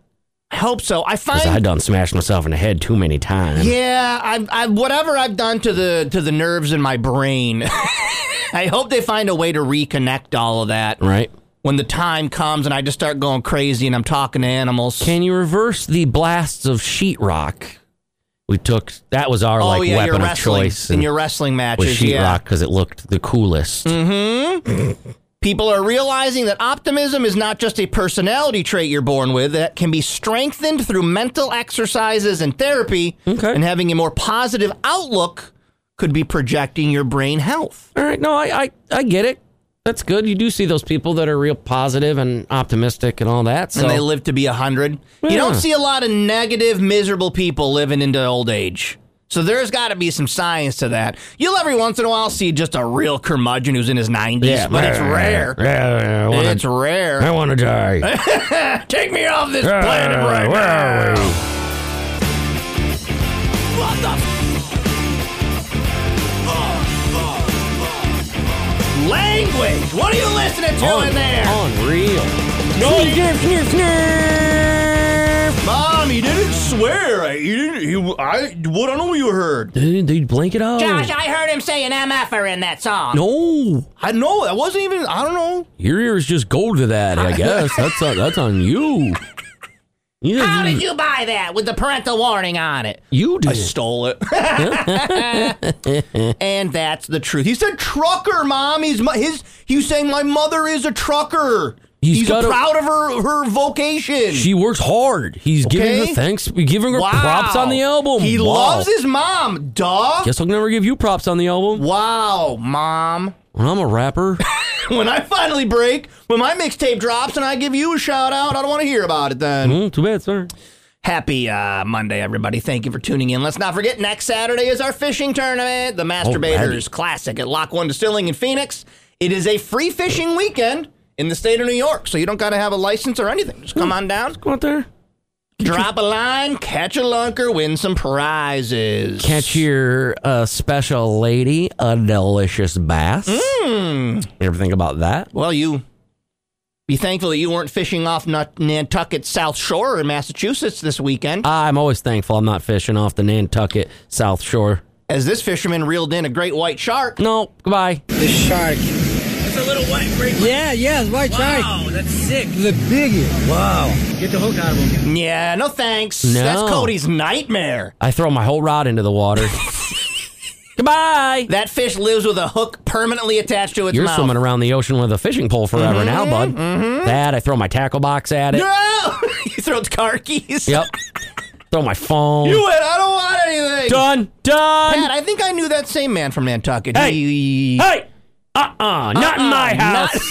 I hope so. I find Because I done smashed myself in the head too many times. Yeah, I, I, whatever I've done to the to the nerves in my brain, I hope they find a way to reconnect all of that. Right. When the time comes and I just start going crazy and I'm talking to animals. Can you reverse the blasts of sheetrock? We took, that was our oh, like yeah, weapon your of choice. In your wrestling matches, with sheetrock yeah. because it looked the coolest. Mm-hmm. People are realizing that optimism is not just a personality trait you're born with, that can be strengthened through mental exercises and therapy. Okay. And having a more positive outlook could be projecting your brain health. All right, no, I, I, I get it. That's good. You do see those people that are real positive and optimistic and all that. So. And they live to be one hundred. Yeah. You don't see a lot of negative, miserable people living into old age. So there's got to be some science to that. You'll every once in a while see just a real curmudgeon who's in his nineties, Yeah, but it's rare. Yeah, yeah, I wanna, It's rare. I want to die. Take me off this Uh, planet right where now. are we? What the f- Language! What are you listening to Un- in there? Unreal. No, you- Snurf, snurf, snurf. Mom, he didn't swear. He didn't. He, I. What? I don't know what you heard. They, they blank it out. Josh, I heard him say an M F-er in that song. No. I know. That wasn't even. I don't know. Your ears just go to that, I guess. That's on, that's on you. You How did you buy that with the parental warning on it? You did. I stole it. And that's the truth. He said trucker, Mom. He's my, his. He was saying my mother is a trucker. He's He's gotta- proud of her her vocation. She works hard. He's giving Okay. her thanks. Giving her Wow. props on the album. He Wow. loves his mom. Duh. Guess I'll never give you props on the album. Wow, Mom. When I'm a rapper. When I finally break, when my mixtape drops and I give you a shout out, I don't want to hear about it then. Mm, too bad, sir. Happy uh, Monday, everybody. Thank you for tuning in. Let's not forget, next Saturday is our fishing tournament, the Masturbators Alrighty. Classic at Lock One Distilling in Phoenix. It is a free fishing weekend in the state of New York, so you don't got to have a license or anything. Just come on down, Go out there. drop a line, catch a lunker, win some prizes. Catch your uh, special lady a delicious bass. Mm. You ever think about that? Well, you be thankful that you weren't fishing off Nut- Nantucket South Shore in Massachusetts this weekend, I'm always thankful I'm not fishing off the Nantucket South Shore. as this fisherman reeled in a great white shark. No, goodbye. The shark. It's a little white great Yeah, yeah, it's white shark. Wow, that's sick. The biggest. Wow. Get the hook out of him. Yeah, no thanks. No. That's Cody's nightmare. I throw my whole rod into the water. Goodbye. That fish lives with a hook permanently attached to its You're mouth. swimming around the ocean with a fishing pole forever now, bud. That, I throw my tackle box at it. No! You throw car keys? Yep. Throw my phone. You win. I don't want anything. Done. Done. Pat, I think I knew that same man from Nantucket. Hey. He- Hey. Uh-uh. Not in Uh-uh, my house.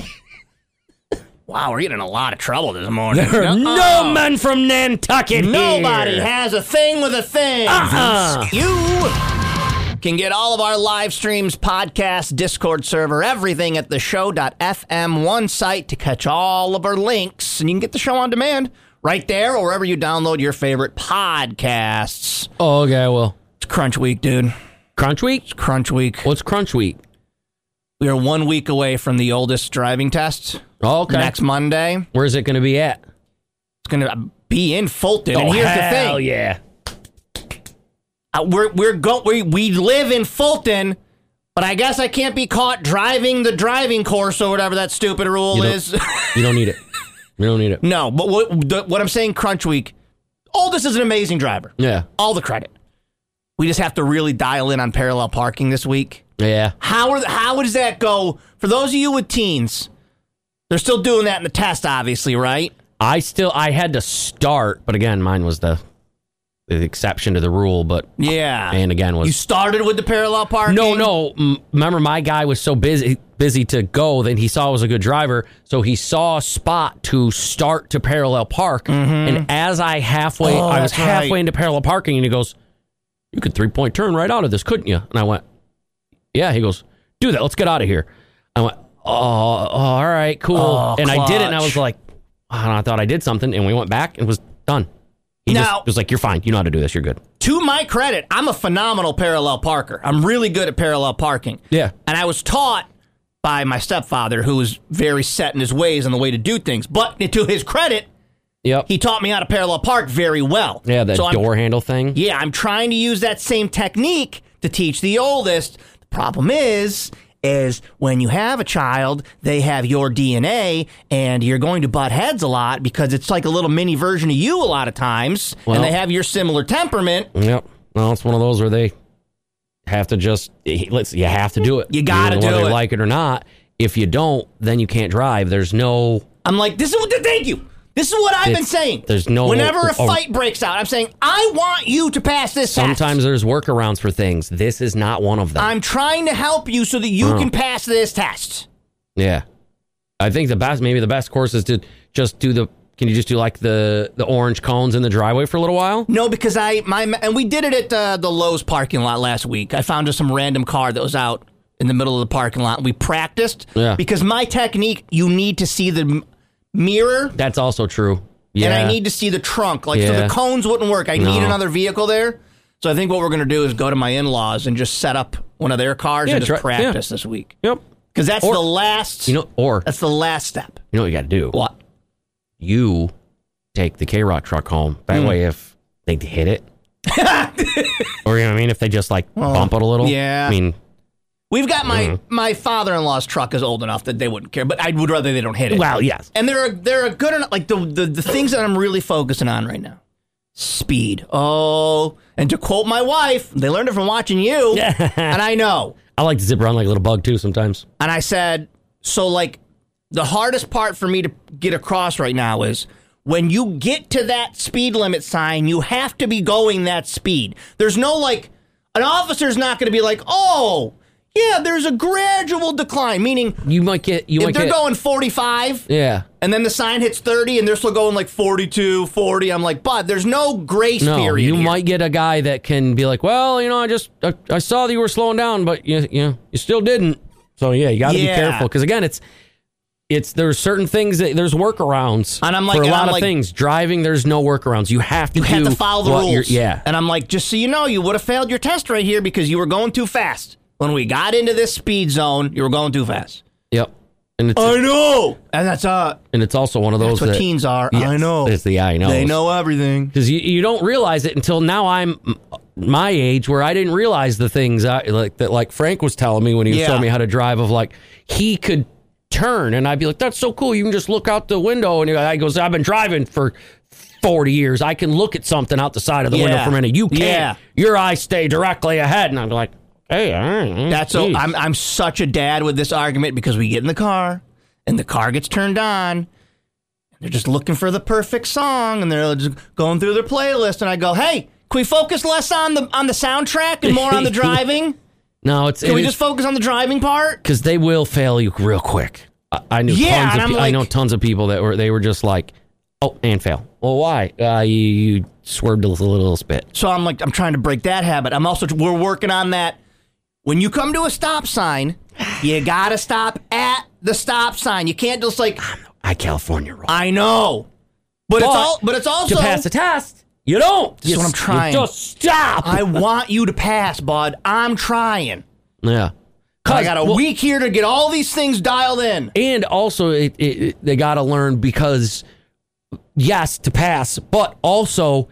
not- Wow, we're getting in a lot of trouble this morning. There are no Uh-uh. men from Nantucket Nobody here. has a thing with a thing. Uh-uh. You can get all of our live streams, podcasts, Discord server, everything at the show dot f m one site to catch all of our links. And you can get the show on demand right there or wherever you download your favorite podcasts. Oh, okay, well. It's Crunch Week, dude. Crunch week? It's Crunch Week. What's Crunch week? We are one week away from the oldest driving test. Oh, okay. Next Monday. Where's it going to be at? It's going to be in Fulton. Oh, and here's hell the thing. yeah. Uh, we're we're go we we live in Fulton, but I guess I can't be caught driving the driving course or whatever that stupid rule You don't- is. You don't need it. You don't need it. No, but what the, what I'm saying, Crunch Week, Oldest is an amazing driver. Yeah. All the credit. We just have to really dial in on parallel parking this week. Yeah. How are the, how does that go for those of you with teens? They're still doing that in the test, obviously, right? I still I had to start, but again, mine was the the exception to the rule. But yeah, and again was you started with the parallel parking. No, no. M- remember, my guy was so busy busy to go that he saw I was a good driver, so he saw a spot to start to parallel park. Mm-hmm. And as I halfway, Oh, I was that's halfway right. into parallel parking, and he goes, "You could three point turn right out of this, couldn't you?" And I went, "Yeah." He goes, "Do that. Let's get out of here." I went, "Oh, all right, cool." Oh, and I did it, and I clutch. was like, oh, I thought I did something, and we went back, and it was done. He Now- just was like, "You're fine. You know how to do this. You're good." To my credit, I'm a phenomenal parallel parker. I'm really good at parallel parking. Yeah. And I was taught by my stepfather, who was very set in his ways on the way to do things. But to his credit, Yep. He taught me how to parallel park very well. Yeah, that so door handle thing. Yeah, I'm trying to use that same technique to teach the oldest. The problem is, is when you have a child, they have your D N A, and you're going to butt heads a lot because it's like a little mini version of you a lot of times, Well, and they have your similar temperament. Yep. Well, it's one of those where they have to just, let's. you have to do it. You got to do whether it. you like it or not. If you don't, then you can't drive. There's no... I'm like, this is what, thank you. This is what I've been It's- saying. there's no- Whenever a or- fight breaks out, I'm saying, I want you to pass this test. Sometimes there's workarounds for things. This is not one of them. I'm trying to help you so that you Oh. can pass this test. Yeah. I think the best, maybe the best course is to just do the, can you just do like the, the orange cones in the driveway for a little while? No, because I, my, and we did it at uh, the Lowe's parking lot last week. I found just some random car that was out in the middle of the parking lot. We practiced. Yeah. Because my technique, you need to see the m- mirror. That's also true. Yeah. And I need to see the trunk. Like, so Yeah. the cones wouldn't work. I No. need another vehicle there. So I think what we're going to do is go to my in-laws and just set up one of their cars Yeah, and just try- practice yeah. this week. Yep. Because that's Or- the last. You know, or That's the last step. you know what you got to do? What? You take the K-Rock truck home. That Mm. way, if they hit it, or you know what I mean, if they just like bump it a little. yeah. I mean, We've got my Mhm. my father-in-law's truck is old enough that they wouldn't care, but I would rather they don't hit it. well, yes. And they're they're a good enough, like the, the the things that I'm really focusing on right now. Speed. Oh, and to quote my wife, they learned it from watching you, and I know. I like to zip around like a little bug too sometimes. And I said, so like the hardest part for me to get across right now is when you get to that speed limit sign, you have to be going that speed. There's no like an officer's not going to be like, oh. Yeah, there's a gradual decline, meaning You might get, you if might they're get, going forty-five yeah. and then the sign hits thirty and they're still going like forty-two, forty, I'm like, but there's no grace No, period you here. might get a guy that can be like, well, you know, I just, I, I saw that you were slowing down, but you, you know, you still didn't. So yeah, you got to Yeah. be careful because again, it's, it's there's certain things that there's workarounds And I'm like- for a and lot I'm of like- things. Driving, there's no workarounds. You have to You do have to follow the what you're- rules. Yeah, And I'm like, just so you know, you would have failed your test right here because you were going too fast. When we got into this speed zone, you were going too fast. yep. And it's I know. And that's uh and it's also one of those that's what that, teens are. Yes, I know. It's the I know. They know everything. Because you, you don't realize it until now. I'm m- my age where I didn't realize the things I, like that. Like Frank was telling me when he was Yeah. telling me how to drive. Of like he could turn, and I'd be like, "That's so cool! You can just look out the window." And he I goes, "I've been driving for forty years. I can look at something out the side of the window Yeah. for a minute. You can't. Yeah. Your eyes stay directly ahead." And I'm like, "Hey, all right, That's so geez." I'm I'm such a dad with this argument because we get in the car and the car gets turned on. They're just looking for the perfect song and they're just going through their playlist and I go, "Hey, can we focus less on the on the soundtrack and more on the driving? No, it's Can it we is- just focus on the driving part?" because they will fail you real quick. I, I knew Yeah, tons and of I'm pe- I like- know tons of people that were they were just like, oh, and fail. Well, why? Uh, you, you swerved a little, little bit. So I'm like, I'm trying to break that habit. I'm also we're working on that. When you come to a stop sign, you gotta stop at the stop sign. You can't just like, I California roll. I know, but, it's But all. But it's also to pass the test, you don't. This is You what I'm s- you trying. just stop. I want you to pass, bud. I'm trying. yeah. I got a well, week here to get all these things dialed in. and also it, it, it- they got to learn because yes, to pass, but also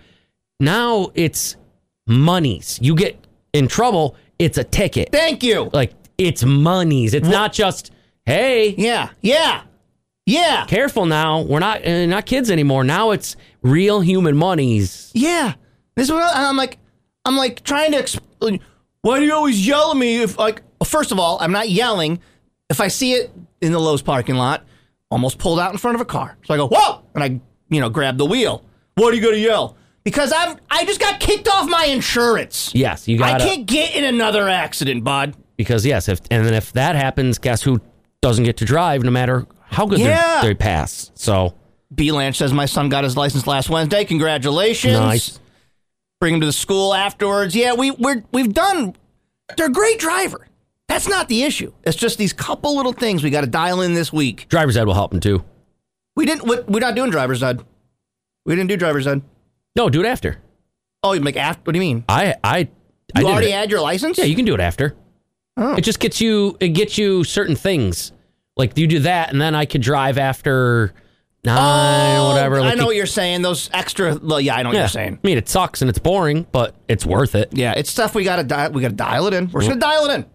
now it's monies. You get in trouble, it's a ticket. Thank you. Like it's monies. It's not just hey, Yeah, yeah, yeah, careful now. We're not uh, not kids anymore. Now it's real human monies. yeah. This is what I, I'm like. I'm like trying to explain. Why do you always yell at me? If like, well, first of all, I'm not yelling. If I see it in the Lowe's parking lot, almost pulled out in front of a car, so I go whoa, and I you know grab the wheel. What are you gonna yell? Because I've I just got kicked off my insurance. Yes, you got I to can't get in another accident, bud. because yes, if and then if that happens, guess who doesn't get to drive no matter how good Yeah. they pass. So B Lanch says my son got his license last Wednesday. Congratulations. nice. Bring him to the school afterwards. Yeah, we we're we've done. They're a great driver. That's not the issue. It's just these couple little things we got to dial in this week. Driver's ed will help him too. We didn't. we- We're not doing driver's ed. We didn't do driver's ed. No, do it after. Oh, you make after? What do you mean? I I I You did already it. had your license? Yeah, you can do it after. Oh. It just gets you it gets you certain things. Like you do that, and then I could drive after nine, Oh, whatever. I Like know you- what you're saying. Those extra. Well, yeah, I know what yeah. you're saying. I mean, it sucks and it's boring, but it's worth it. Yeah, it's stuff we gotta di- we gotta dial it in. We're just gonna dial it in.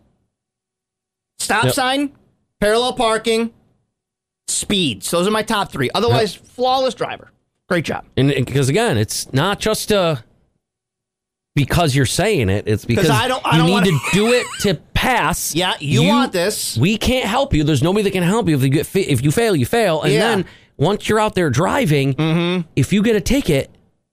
Stop Yep. sign, parallel parking, speeds. Those are my top three. Otherwise, flawless driver. Great job. And because again, it's not just uh because you're saying it. It's because 'Cause I don't- I you don't need wanna- to do it to pass. Yeah, you, want this. We can't help you. There's nobody that can help you. If you get fa- if you fail, you fail. And Yeah. then once you're out there driving, Mm-hmm. if you get a ticket,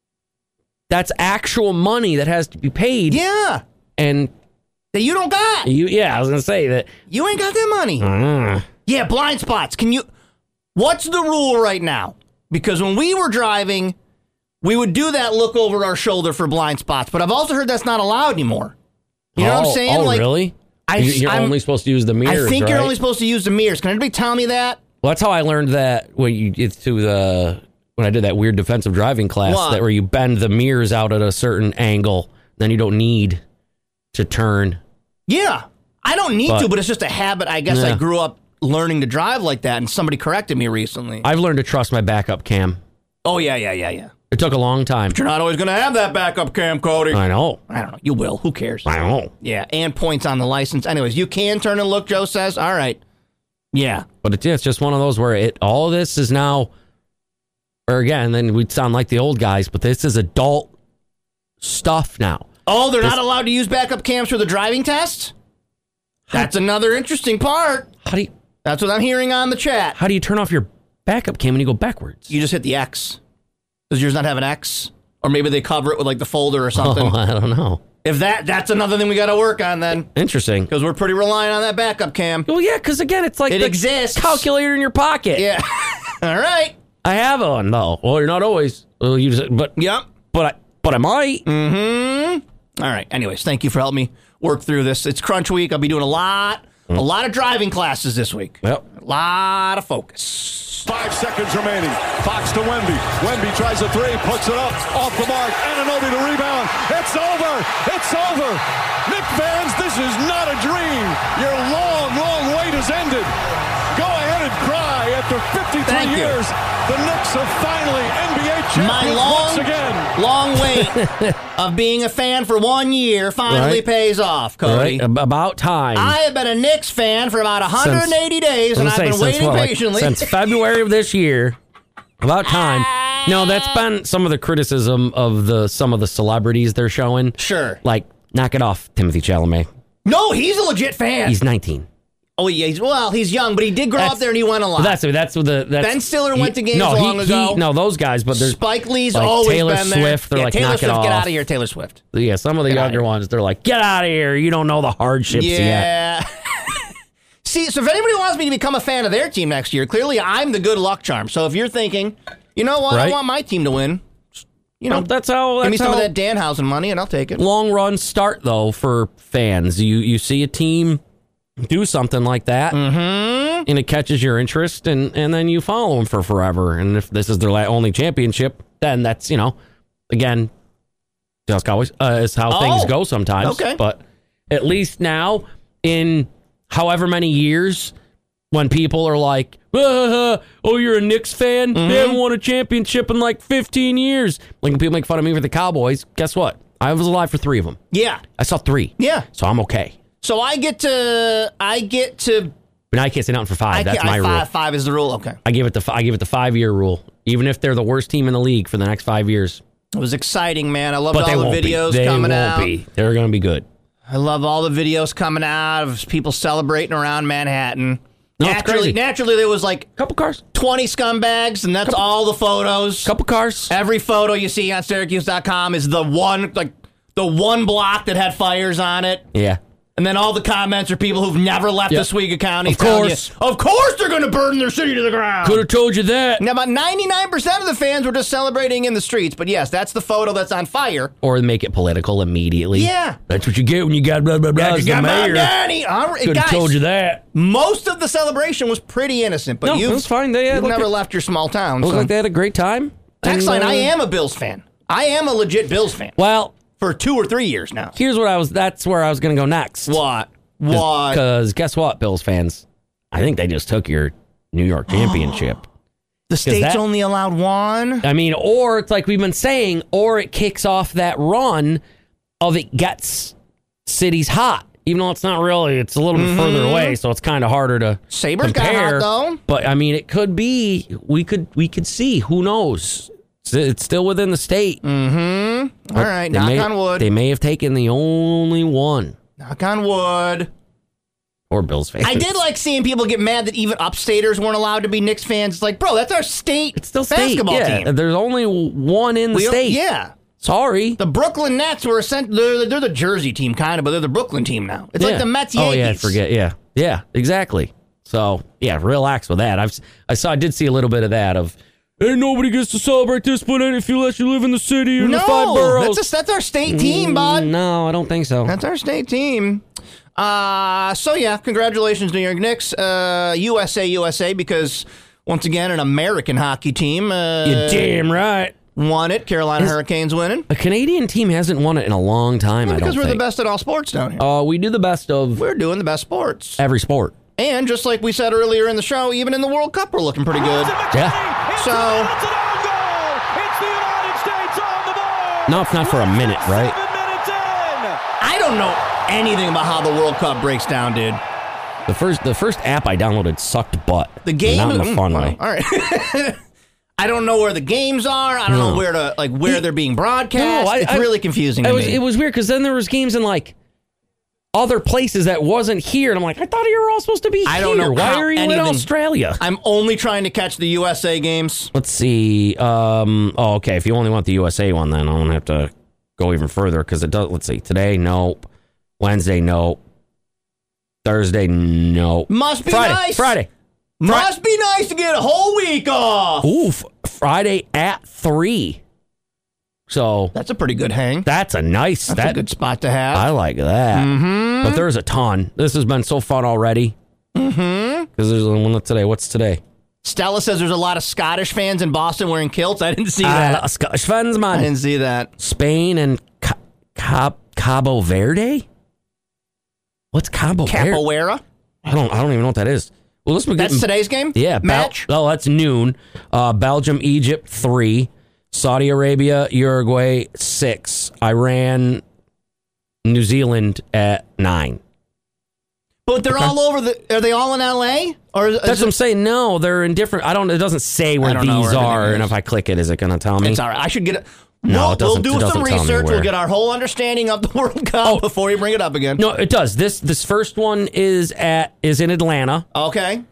that's actual money that has to be paid. Yeah, And that you don't got. you, yeah, I was gonna say that. You ain't got that money. Uh, Yeah, blind spots. Can you? What's the rule right now? Because when we were driving, we would do that look over our shoulder for blind spots. But I've also heard that's not allowed anymore. You know oh, what I'm saying? Oh, like, really? I, You- you're I'm- only supposed to use the mirrors. I think you're right? only supposed to use the mirrors. Can anybody tell me that? Well, that's how I learned that when you get to the when I did that weird defensive driving class, What? that where you bend the mirrors out at a certain angle, then you don't need to turn. Yeah, I don't need But- to, but it's just a habit. I guess I Yeah. grew up learning to drive like that, and somebody corrected me recently. I've learned to trust my backup cam. oh yeah, yeah, yeah, yeah. It took a long time. You're not always going to have that backup cam, Cody. I know. I don't know. You will. Who cares? I know. Yeah, and points on the license. Anyways, you can turn and look, Joe says. All right. Yeah. But it's, it's just one of those where it all of this is now, or again, then we'd sound like the old guys, but this is adult stuff now. Oh, they're This- not allowed to use backup cams for the driving test? That's another interesting part. How do you That's what I'm hearing on the chat. how do you turn off your backup cam when you go backwards? You just hit the X. Does yours not have an X? Or maybe they cover it with like the folder or something. Oh, I don't know. If that, that's another thing we got to work on then. Interesting. Because we're pretty reliant on that backup cam. Well, yeah, because again, it's like It the exists. calculator in your pocket. Yeah. All right. I have one though. Well, you're not always. Well, you just, but Yep. but I but I might. Mm-hmm. All right. Anyways, thank you for helping me work through this. It's crunch week. I'll be doing a lot, a lot of driving classes this week. Yep. A lot of focus. Five seconds remaining. Fox to Wemby. Wemby tries a three, puts it up, off the mark. Anunoby to rebound. It's over. It's over. Nick Vans, this is not a dream. Your long, long wait has ended. Go ahead and cry. After fifty-three Thank you. years, the Knicks are finally N B A champions My long, once again. long wait of being a fan for one year finally Right. pays off, Cody. Right? Ab- About time. I have been a Knicks fan for about one hundred eighty days, I and was I've gonna been say, waiting since what, like, patiently. since February of this year. About time. No, that's been some of the criticism of the some of the celebrities they're showing. Sure. Like, knock it off, Timothy Chalamet. No, he's a legit fan. He's nineteen. oh, yeah. He's, well, he's young, but he did grow That's- up there and he went a lot. But that's that's what the that's, Ben Stiller went to games no, long he, ago. He, no, those guys, but there's Spike Lee's like always Taylor been there. Swift. They're yeah, like, Taylor knock it Swift, off. get out of here, Taylor Swift. Yeah, some of the Get outta younger here. ones, they're like, get out of here. You don't know the hardships yet. Yeah. See, so if anybody wants me to become a fan of their team next year, clearly I'm the good luck charm. So if you're thinking, you know what, I Right. want my team to win, you know, Well, that's how. That's give me some how of that Danhausen money and I'll take it. long run start though for fans. You you see a team do something like that, Mm-hmm. and it catches your interest, and and then you follow them for forever. And if this is their la- only championship, then that's you know, again, Dallas Cowboys uh, is how Oh, things go sometimes. okay. But at least now in however many years, when people are like, uh, oh, you're a Knicks fan? Mm-hmm. They haven't won a championship in like fifteen years. Like when people make fun of me for the Cowboys, guess what? I was alive for three of them. Yeah. I saw three. Yeah. So I'm okay. So I get to, I get to, But now I can't say nothing for five. I That's can't, my I, rule. five, five is the rule. Okay. I give it the I give it the five year rule. Even if they're the worst team in the league for the next five years. It was exciting, man. I loved But they all the won't videos be. They coming won't out. be. They're going to be good. I love all the videos coming out of people celebrating around Manhattan. No, it's naturally, crazy. naturally, there was like Couple cars. twenty scumbags, and that's Couple- all the photos. Couple cars. Every photo you see on Syracuse dot com is the one, like the one block that had fires on it. Yeah. And then all the comments are people who've never left Yep. Oswego County. Of telling course. you, of course they're going to burn their city to the ground. Could have told you that. Now, about ninety-nine percent of the fans were just celebrating in the streets. But yes, that's the photo that's on fire. Or make it political immediately. Yeah. That's what you get when you got blah, blah, blah. Yeah, as you the got my mayor. daddy. All right, Could have guys, told you that. most of the celebration was pretty innocent. But No, you've, it was fine. They had you've like never a- left your small town. Looked So. like they had a great time. Text And, line, uh, I am a Bills fan. I am a legit Bills fan. Well, For two or three years now. here's what I was. That's where I was going to go next. What? What? Because guess what, Bills fans? I think they just took your New York championship. The state's that, only allowed one? I mean, or it's like we've been saying, or it kicks off that run of it gets cities hot. Even though it's not really, it's a little bit mm-hmm. further away, so it's kind of harder to Sabres compare. got hot, though. But, I mean, it could be, we could we could see, who knows? It's, it's still within the state. Mm-hmm. All right, they knock may, on wood. They may have taken the only one. Knock on wood. Or Bills fans. I did like seeing people get mad that even upstaters weren't allowed to be Knicks fans. It's like, bro, that's our state it's still basketball state. Yeah, team. There's only one in the we state. Yeah. Sorry. The Brooklyn Nets were sent. They're, they're the Jersey team, kind of, but they're the Brooklyn team now. It's yeah. like the Mets Yankees. Oh, yeah, I forget. Yeah. Yeah, exactly. So, yeah, relax with that. I've, I saw, I did see a little bit of that of, hey, nobody gets to celebrate this, but if you let you live in the city or no, the five boroughs. That's, a, that's our state team, bud. No, I don't think so. That's our state team. Uh, so, yeah, congratulations, New York Knicks. Uh, U S A, U S A, because, once again, an American hockey team. Uh, You're damn right. Won it. Carolina Is, Hurricanes winning. A Canadian team hasn't won it in a long time, well, I don't Because we're think. the best at all sports down here. Uh, we do the best of... We're doing the best sports. Every sport. And just like we said earlier in the show, even in the World Cup, we're looking pretty good. Yeah. So... No, it's not for a minute, right? I don't know anything about how the World Cup breaks down, dude. The first the first app I downloaded sucked butt. The game... Not in a fun well, way. All right. I don't know where the games are. I don't no. know where to like where they're being broadcast. No, I, it's I, really confusing it to was, me. It was weird because then there was games in like other places that wasn't here, and I'm like, I thought you were all supposed to be I here. don't know Why are you anything, in Australia? I'm only trying to catch the U S A games. Let's see. Um, oh, okay. If you only want the U S A one, then I'm gonna have to go even further because it does. Let's see. Today, nope. Wednesday, nope. Thursday, nope. Must be Friday, nice. Friday. Must be nice to get a whole week off. Oof. Friday at three. So that's a pretty good hang. That's a nice. That's that, a good spot to have. I like that. Mm-hmm. But there's a ton. This has been so fun already. Mm-hmm. Because there's one today. What's today? Stella says there's a lot of Scottish fans in Boston wearing kilts. I didn't see that. Uh, Scottish fans, man. I didn't see that. Spain and Ca- Ca- Cabo Verde. What's Cabo Verde? Capoeira. I don't. I don't even know what that is. Well, this That's today's game? Yeah. Match? Bel- oh, that's noon. Uh, Belgium, Egypt, three. Saudi Arabia, Uruguay, six. Iran, New Zealand at nine. But they're Okay. all over the... Are they all in L A? Or is, That's is what I'm it, saying. No, they're in different... I don't... It doesn't say I where don't know these where everything are, and is. if I click it, is it going to tell me? It's all right. I should get it. No, we'll, it doesn't- We'll it do doesn't some tell me research. where. We'll get our whole understanding of the World Cup Oh. before you bring it up again. No, it does. This this first one is at is in Atlanta. Okay.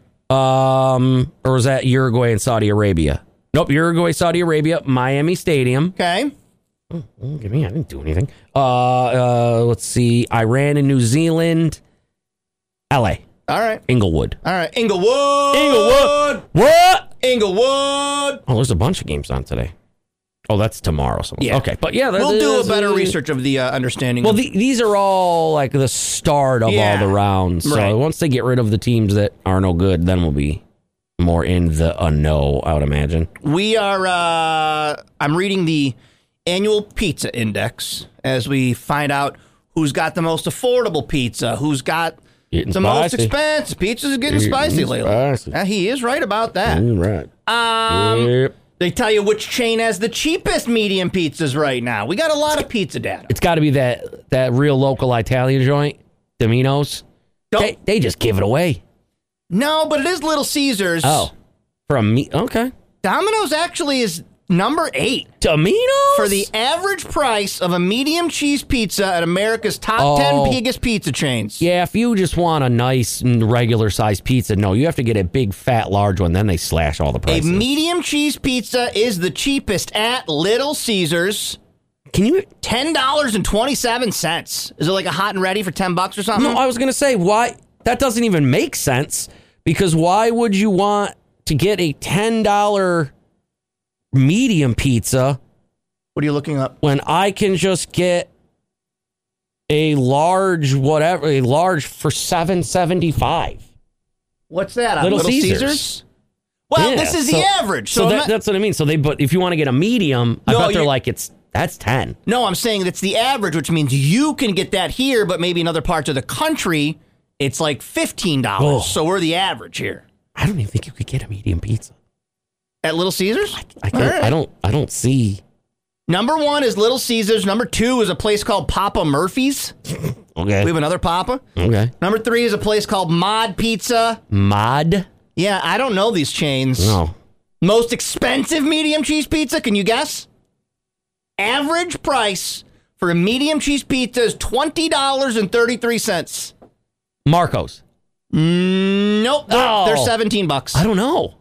Um, or is that Uruguay and Saudi Arabia? Nope, Uruguay, Saudi Arabia, Miami Stadium. Okay. Oh, look at me, I didn't do anything. Uh, uh, let's see, Iran and New Zealand, L A. All right. Inglewood. All right. Inglewood. Inglewood. What? Inglewood. Oh, there's a bunch of games on today. Oh, that's tomorrow. So. Yeah. Okay, but yeah, We'll do a there's better research of the uh, understanding. Well, of, the, these are all like the start of Yeah. all the rounds. So Right. once they get rid of the teams that are no good, then we'll be more in the uh, no, I would imagine. we are, uh, I'm reading the annual pizza index as we find out who's got the most affordable pizza, who's got Getting the most spicy. expensive. Pizza's getting Getting spicy lately. spicy. Uh, he is right about that. You're right. Um, Yep. They tell you which chain has the cheapest medium pizzas right now. We got a lot of pizza data. It's got to be that that real local Italian joint, Domino's. Don't- They, they just give it away. No, but it is Little Caesars. Oh, for a meat. Okay. Domino's actually is number eight Domino's? for the average price of a medium cheese pizza at America's top Oh. ten biggest pizza chains. Yeah, if you just want a nice regular sized pizza, no, you have to get a big, fat, large one. Then they slash all the A prices. medium cheese pizza is the cheapest at Little Caesars. Can you? ten dollars and twenty-seven cents. Is it like a hot and ready for ten bucks or something? No, I was going to say, why? That doesn't even make sense because why would you want to get a ten dollars medium pizza What are you looking up? when I can just get a large, whatever, a large for seven seventy-five? What's that? on Little Little Caesars. Caesars? Well, Yeah, this is so- the average. So, So, I'm that, not- that's what I mean. So they, but if you want to get a medium, I No, bet they're you- like, it's that's ten. no, I'm saying that's the average, which means you can get that here, but maybe in other parts of the country, it's like fifteen dollars. Oh. So we're the average here. I don't even think you could get a medium pizza. At Little Caesars? I can't, right. I don't. I don't see. Number one is Little Caesars. Number two is a place called Papa Murphy's. Okay. We have another Papa. Okay. Number three is a place called Mod Pizza. Mod? Yeah, I don't know these chains. No. Most expensive medium cheese pizza, can you guess? Average price for a medium cheese pizza is twenty dollars and thirty-three cents. Marco's. Mm, nope. Oh. They're seventeen bucks. I don't know.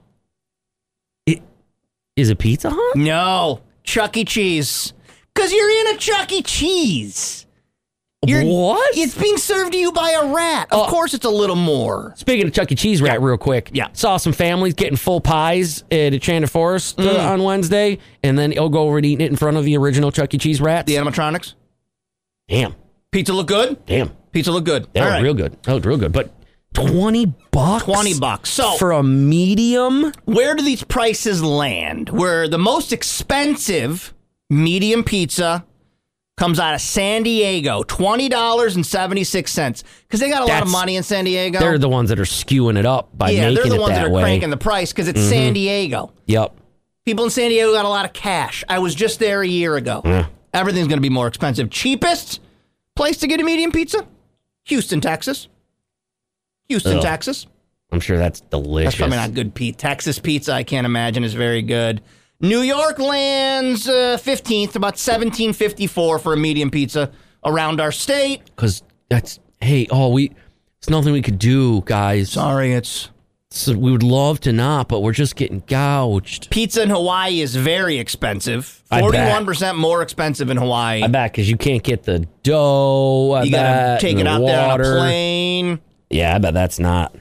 It, is it Pizza Hut? No. Chuck E. Cheese. Because you're in a Chuck E. Cheese. You're, what? It's being served to you by a rat. Of Oh. course it's a little more. Speaking of Chuck E. Cheese rat, real quick. Yeah. Saw some families getting full pies at Chandler Forest uh, Mm. on Wednesday, and then he'll go over and eat it in front of the original Chuck E. Cheese rats. The animatronics. Damn. Pizza look good? Damn. Pizza look good. They All were right. real good. That was real good. But twenty bucks? twenty bucks. So for a medium? Where do these prices land? Where the most expensive medium pizza comes out of San Diego, twenty dollars and seventy-six cents. Because they got a lot of That's- money in San Diego. They're the ones that are skewing it up by yeah, making they're the it ones that that are way. cranking the price because it's Mhm. San Diego. Yep. People in San Diego got a lot of cash. I was just there a year ago. Yeah. Everything's going to be more expensive. Cheapest place to get a medium pizza? Houston, Texas. Houston, Ugh. Texas. I'm sure that's delicious. That's probably not good pizza. Texas pizza, I can't imagine, is very good. New York lands uh, fifteenth, about seventeen fifty-four for a medium pizza around our state. Because that's, hey, oh, we, it's nothing we could do, guys. Sorry, it's... So we would love to not, but we're just getting gouged. Pizza in Hawaii is very expensive. I bet. forty-one percent more expensive in Hawaii. I bet, because you can't get the dough. I you got to bet, take and it the out there on a water. plane. Yeah, I bet that's not,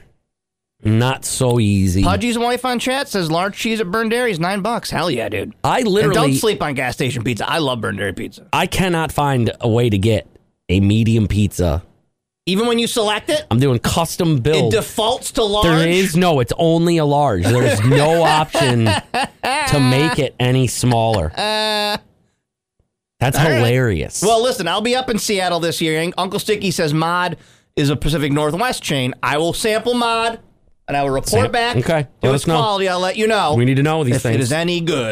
not so easy. Pudgy's wife on chat says large cheese at Burned Dairy is nine bucks. Hell yeah, dude. I And literally, don't sleep on gas station pizza. I love Burned Dairy pizza. I cannot find a way to get a medium pizza. Even when you select it, I'm doing custom it build. defaults to large. There is no, it's only a large. There's no option to make it any smaller. That's All right. hilarious. Well, listen, I'll be up in Seattle this year. Uncle Sticky says Mod is a Pacific Northwest chain. I will sample Mod, and I will report Sam- back okay. to Let its us know. quality. I'll let you know. We need to know these if things. it is any good.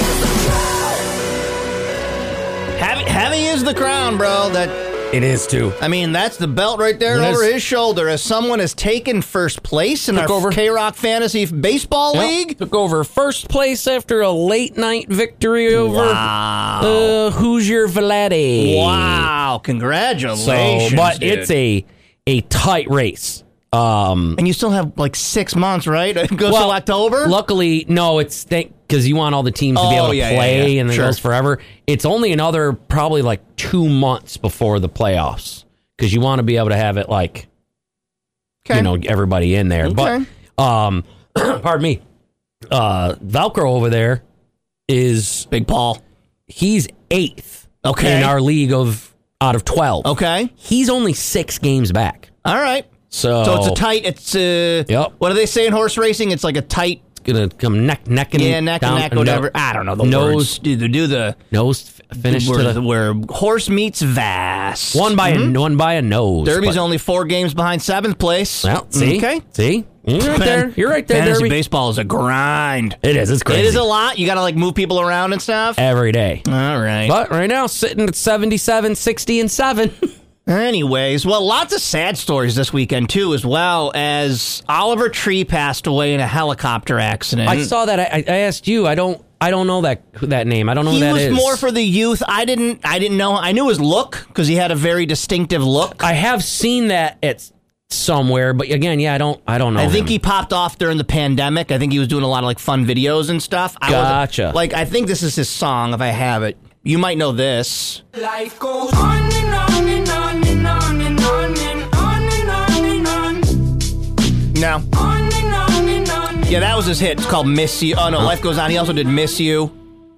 Heavy, heavy is the crown, bro. That it is too. I mean, that's the belt right there It over is. his shoulder as someone has taken first place in Took our over. K-Rock Fantasy Baseball Yep. League. Took over first place after a late night victory over Wow. uh, Hoosier Vladdy. Wow. Congratulations, So, but dude. it's a a tight race. Um, And you still have like six months, right? It goes well, till October? Luckily, no, it's because you want all the teams to be Oh, able to yeah, yeah, play, yeah. and it Sure. goes forever. It's only another probably like two months before the playoffs because you want to be able to have it like, Okay. you know, everybody in there. Okay. But, um, pardon me, uh, Velcro over there is Big Paul. he's eighth. Okay. in our league of out of twelve. Okay. He's only six games back. All right. So, So it's a tight, it's, uh, Yep. what do they say in horse racing? It's like a tight, gonna come neck neck and yeah, neck down, and neck, whatever. I don't know the nose words. Do, do the, nose f- finish where, to the where horse meets vast. one by Mhm. a one by a nose. Derby's but- only four games behind seventh place. well, see, Okay. see, you're right there. You're right there, Fantasy Derby. baseball is a grind. It is. It's crazy. It is a lot. You got to like move people around and stuff. every day. All right. But right now, sitting at seventy-seven, sixty, and seven. Anyways, well, lots of sad stories this weekend, too, as well as Oliver Tree passed away in a helicopter accident. I saw that. I, I asked you. I don't. I don't know that that name. I don't know He who that was is. more for the youth. I didn't I didn't know. I knew his look because he had a very distinctive look. I have seen that at somewhere, but again, yeah, I don't. I don't know. I think him. he popped off during the pandemic. I think he was doing a lot of like fun videos and stuff. I wasn't- Gotcha. Like, I think this is his song, if I have it. You might know this. Life goes on and on and on and on and on and on and on and on. No. On and on and on. Yeah, that was his hit. It's called Miss You. Oh, no, Life Goes On. He also did Miss You.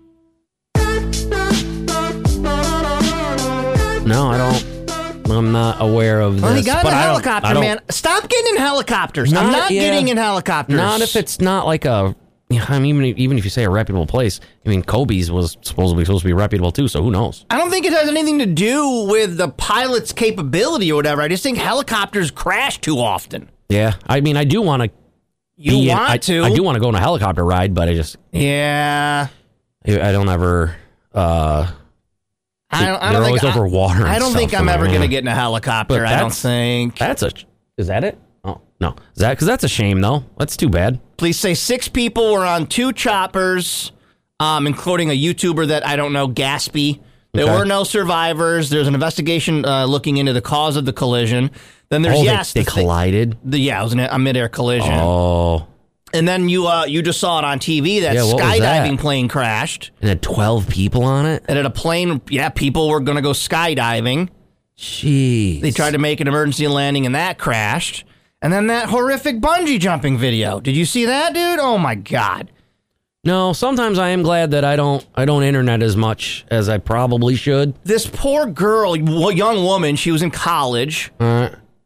No, I don't. I'm not aware of this. Well, he got but in a I don't- helicopter, I don't- man. Stop getting in helicopters. I'm not yeah. getting in helicopters. Not if it's not like a. Yeah, I mean, even even if you say a reputable place, I mean, Kobe's was supposedly supposed to be reputable too. So who knows? I don't think it has anything to do with the pilot's capability or whatever. I just think helicopters crash too often. Yeah, I mean, I do want to You be in- want I, to. I do want to go on a helicopter ride, but I just... Yeah. I I don't ever... Uh, I don't, I they're don't always think over I, water. I and don't think stuff, I'm and ever like, going to eh. get in a helicopter. But I don't that's- think. That's a... Is that it? Oh, no. Is that... Because that's a shame, though. That's too bad. Police say six people were on two choppers, um, including a YouTuber that I don't know, Gaspy. There Okay. were no survivors. There's an investigation uh, looking into the cause of the collision. Then there's, oh, yes. they, they the thi- collided? The, yeah, it was an, a midair collision. Oh. And then you uh, you just saw it on T V that Yeah, what was skydiving that? plane crashed. And had twelve people on it? And at a plane, yeah, people were going to go skydiving. Jeez. They tried to make an emergency landing and that crashed. And then that horrific bungee jumping video. Did you see that, dude? Oh, my God. No, sometimes I am glad that I don't I don't internet as much as I probably should. This poor girl, w- young woman, she was in college Uh,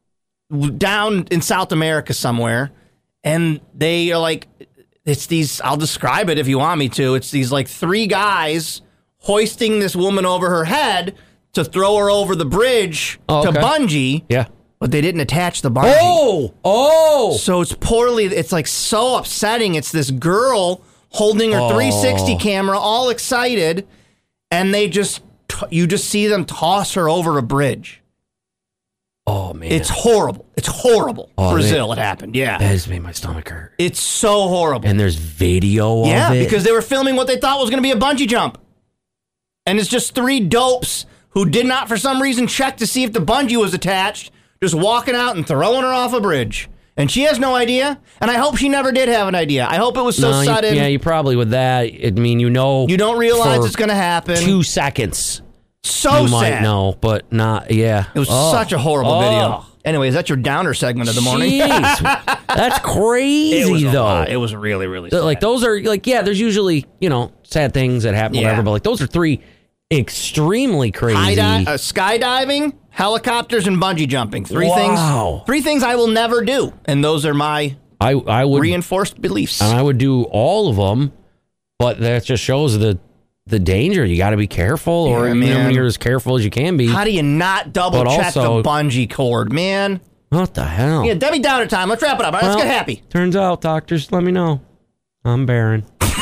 down in South America somewhere. And they are like, it's these, I'll describe it if you want me to. It's these like three guys hoisting this woman over her head to throw her over the bridge Oh, to okay. bungee. yeah. But they didn't attach the bungee. Oh! Oh! So it's poorly, it's like so upsetting. It's this girl holding her Oh. three sixty camera, all excited, and they just, t- you just see them toss her over a bridge. Oh, man. It's horrible. It's horrible. Oh, Brazil, man. it happened. Yeah. That has made my stomach hurt. It's so horrible. And there's video yeah, of it. because they were filming what they thought was going to be a bungee jump. And it's just three dopes who did not, for some reason, check to see if the bungee was attached, just walking out and throwing her off a bridge. And she has no idea. And I hope she never did have an idea. I hope it was so No, you- sudden. yeah, you probably with that. I mean, you know. You don't realize for it's going to happen. Two seconds. so you sad. might know, but not. Yeah. It was Oh. such a horrible Oh. video. Anyways, that's your downer segment of the morning. Jeez. That's crazy, it was a though. lot. It was really, really sad. Like, those are, like, yeah, there's usually, you know, sad things that happen, Yeah. whatever, but, like, those are three extremely crazy. High di- uh, skydiving, helicopters, and bungee jumping. Three Wow. things. Three things I will never do, and those are my I, I would, reinforced beliefs. and I would do all of them, but that just shows the the danger. You got to be careful, or Yeah, you know, man. you're as careful as you can be. How do you not double But check also- the bungee cord, man? What the hell? Yeah, Debbie Downer time. Let's wrap it up. All right, let's Well, get happy. Turns out, doctors, let me know. I'm barren.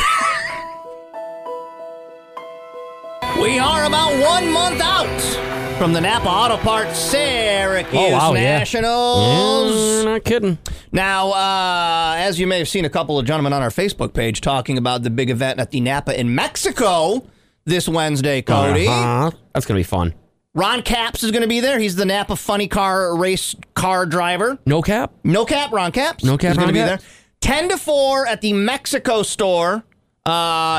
We are about one month out from the Napa Auto Parts Syracuse Oh, wow, yeah. Nationals. Yeah, not kidding. Now, uh, as you may have seen a couple of gentlemen on our Facebook page talking about the big event at the Napa in Mexico this Wednesday, Cody. Uh-huh. That's going to be fun. Ron Capps is going to be there. He's the Napa funny car race car driver. No cap? No cap, Ron Capps. No cap, He's going to Ron be Capps? there. ten to four at the Mexico store. Uh,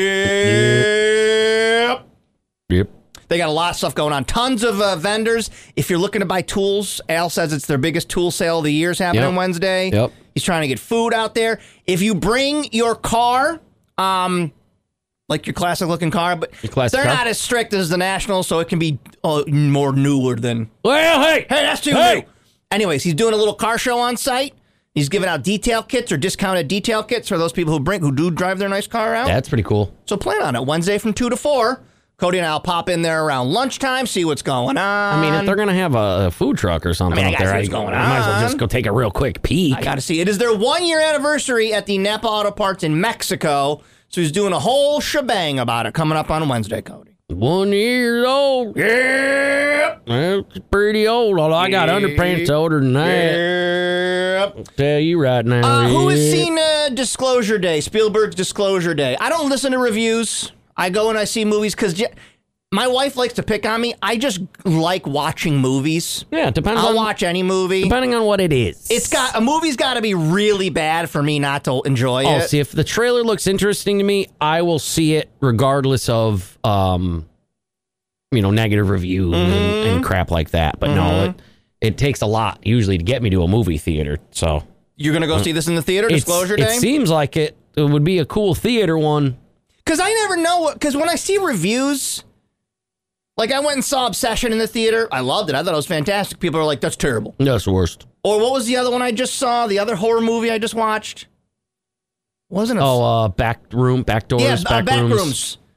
yeah. Yep. They got a lot of stuff going on. Tons of uh, vendors. If you're looking to buy tools, Al says it's their biggest tool sale of the year is happening Yep. Wednesday. Yep. He's trying to get food out there. If you bring your car, um, like your classic looking car, but Your classic they're car? not as strict as the Nationals, so it can be uh, more newer than. Well, hey! Hey, that's too Hey! new. Anyways, he's doing a little car show on site. He's giving out detail kits or discounted detail kits for those people who bring who do drive their nice car out. That's pretty cool. So plan on it. Wednesday from two to four. Cody and I'll pop in there around lunchtime, see what's going on. I mean, if they're going to have a, a food truck or something I mean, I up gotta there, see what's going I might as well on. just go take a real quick peek. I got to see. It is their one-year anniversary at the Napa Auto Parts in Mexico. So he's doing a whole shebang about it coming up on Wednesday, Cody. One year old. Yeah. That's pretty old. Although I got underpants older than that. Yep. I'll tell you right now. Uh, who has yeah. seen uh, Disclosure Day, Spielberg's Disclosure Day? I don't listen to reviews. I go and I see movies because j- my wife likes to pick on me. I just like watching movies. Yeah, it depends I'll on watch any movie. depending on what it is. It's got a movie's got to be really bad for me not to enjoy Oh, it. see, if the trailer looks interesting to me, I will see it regardless of, um, you know, negative reviews and, Mm-hmm. and crap like that. But no, it, it takes a lot usually to get me to a movie theater. So You're gonna go see this in the theater, it's- Disclosure it Day? seems like it, it would be a cool theater one. Because I never know what. Because when I see reviews, like I went and saw Obsession in the theater. I loved it. I thought it was fantastic. People are like, "That's terrible." That's the worst. Or what was the other one I just saw? The other horror movie I just watched wasn't it? Oh, uh, back room, back doors, yeah, back, uh, back rooms. rooms.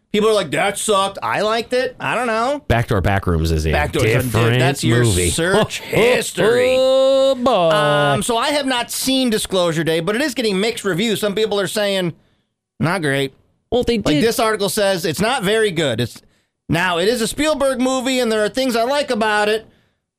People are like, that sucked. I liked it. I don't know. Backdoor Backrooms is a Backdoor different That's your movie. search history. Oh, boy. Um, so I have not seen Disclosure Day, but it is getting mixed reviews. Some people are saying, not great. Well, they did. Like this article says, it's not very good. It's Now, it is a Spielberg movie, and there are things I like about it,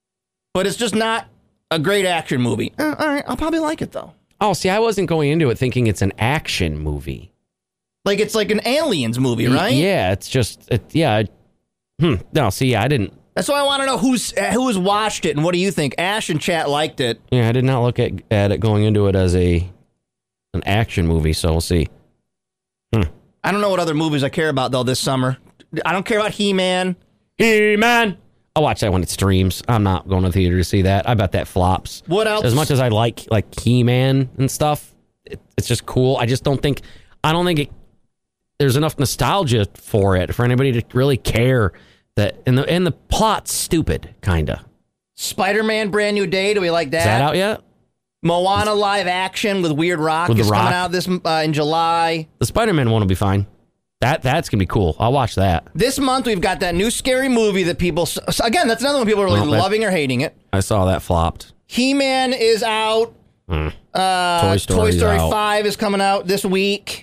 but it's just not a great action movie. Uh, all right, I'll probably like it, though. Oh, see, I wasn't going into it thinking it's an action movie. Like, it's like an Aliens movie, right? Yeah, it's just, it, yeah. I, hmm. No, see, I didn't. That's why I want to know who's who's watched it, and what do you think? Ash and chat liked it. Yeah, I did not look at, at it going into it as a an action movie, so we'll see. Hmm. I don't know what other movies I care about, though, this summer. I don't care about He-Man. He-Man! I'll watch that when it streams. I'm not going to the theater to see that. I bet that flops. What else? As much as I like like He-Man and stuff, it, it's just cool. I just don't think, I don't think it, there's enough nostalgia for it, for anybody to really care that, and the, and the plot's stupid, kind of. Spider-Man Brand New Day, do we like that? Is that out yet? Moana live action with Weird Rock With is The Rock. coming out this uh, in July. The Spider-Man one will be fine. That That's going to be cool. I'll watch that. This month, we've got that new scary movie that people... So again, that's another one people are really Well, that- loving or hating it. I saw that flopped. He-Man is out. Mm. Uh, Toy Toy Story's Story out. five is coming out this week.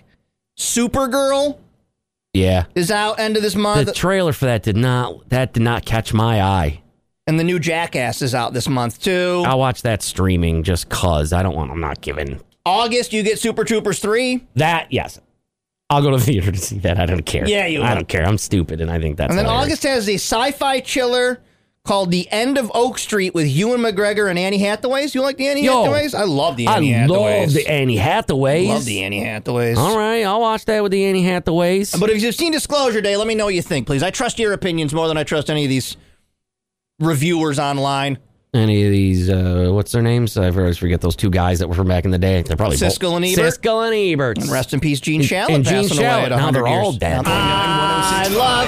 Supergirl Yeah. is out end of this month. The trailer for that did not, that did not catch my eye. And the new Jackass is out this month, too. I'll watch that streaming just cause I don't want, I'm not giving August, you get Super Troopers three. that. Yes. I'll go to the theater to see that. I don't care. Yeah, you I will. don't care. I'm stupid, and I think that's And then hilarious. August has a sci-fi chiller called The End of Oak Street with Ewan McGregor and Annie Hathaways. You like the Annie Yo, Hathaways? I love the I Annie Hathaways. love the Annie Hathaways. Love the Annie Hathaways. All right, I'll watch that with the Annie Hathaways. But if you've seen Disclosure Day, let me know what you think, please. I trust your opinions more than I trust any of these reviewers online. Any of these, uh, what's their names? I always forget those two guys that were from back in the day. They're probably Siskel both- and Ebert. Siskel and Ebert. And rest in peace, Gene Shalit. and Gene passing away Shalit. at Now one hundred they're all years. dead. I love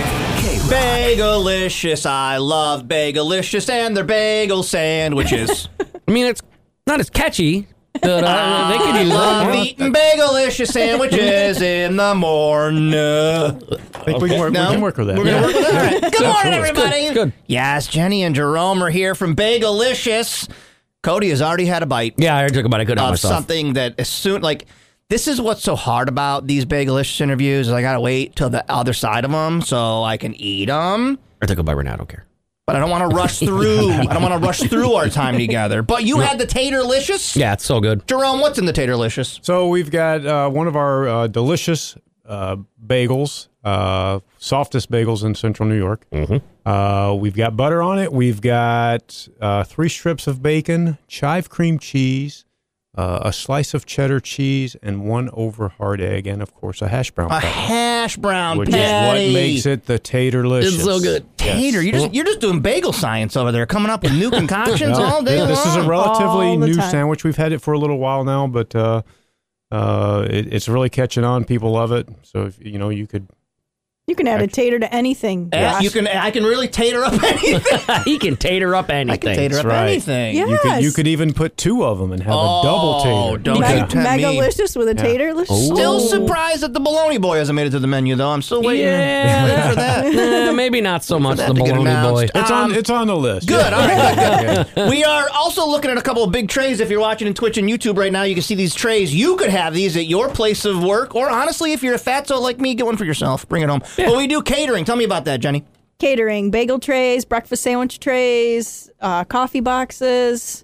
Bagelicious. I love Bagelicious and their bagel sandwiches. I mean, it's not as catchy, but uh, they could I use love that. eating Bagelicious sandwiches in the morning. I think we, can work, No? we can work with that. We're going to work with that. All right. Good morning, Cool. everybody. Good, good. Yes, Jenny and Jerome are here from Bagelicious. Cody has already had a bite Yeah, I took about a good of on myself. something that as soon, like, this is what's so hard about these Bagelicious interviews is I got to wait till the other side of them so I can eat them. I took a bite right now. I don't care. But I don't want to rush through. I don't want to rush through our time together. But you had the Taterlicious? Yeah, it's so good. Jerome, what's in the Taterlicious? So we've got uh, one of our uh, delicious uh, bagels, uh, softest bagels in central New York. Mm-hmm. Uh, we've got butter on it. We've got uh, three strips of bacon, chive cream cheese, uh, a slice of cheddar cheese, and one over hard egg, and of course a hash brown A patty, hash brown which patty. is what makes it the Taterlicious. It's so good. Tater, you're just you're just doing bagel science over there, coming up with new concoctions all day long. This is a relatively All the new time. sandwich. We've had it for a little while now, but uh, uh, it, it's really catching on. People love it. So if, you know, you could. You can add a tater to anything. Yeah, Josh. you can. I can really tater up anything. He can tater up anything. I can tater up right. anything. Yeah. You could you Yes. could even put two of them and have Oh, a double tater. don't Meg- you tempt me. Megalicious with a tater. Still Oh. surprised that the Bologna Boy hasn't made it to the menu, though. I'm still waiting, Yeah. waiting for that. Eh, maybe not so much that the to get baloney boy. announced. It's Um, on it's on the list. Good. All right. Good, good. We are also looking at a couple of big trays. If you're watching on Twitch and YouTube right now, you can see these trays. You could have these at your place of work, or honestly, if you're a fatso like me, get one for yourself. Bring it home. But we do catering. Tell me about that, Jenny. Catering, bagel trays, breakfast sandwich trays, uh, coffee boxes.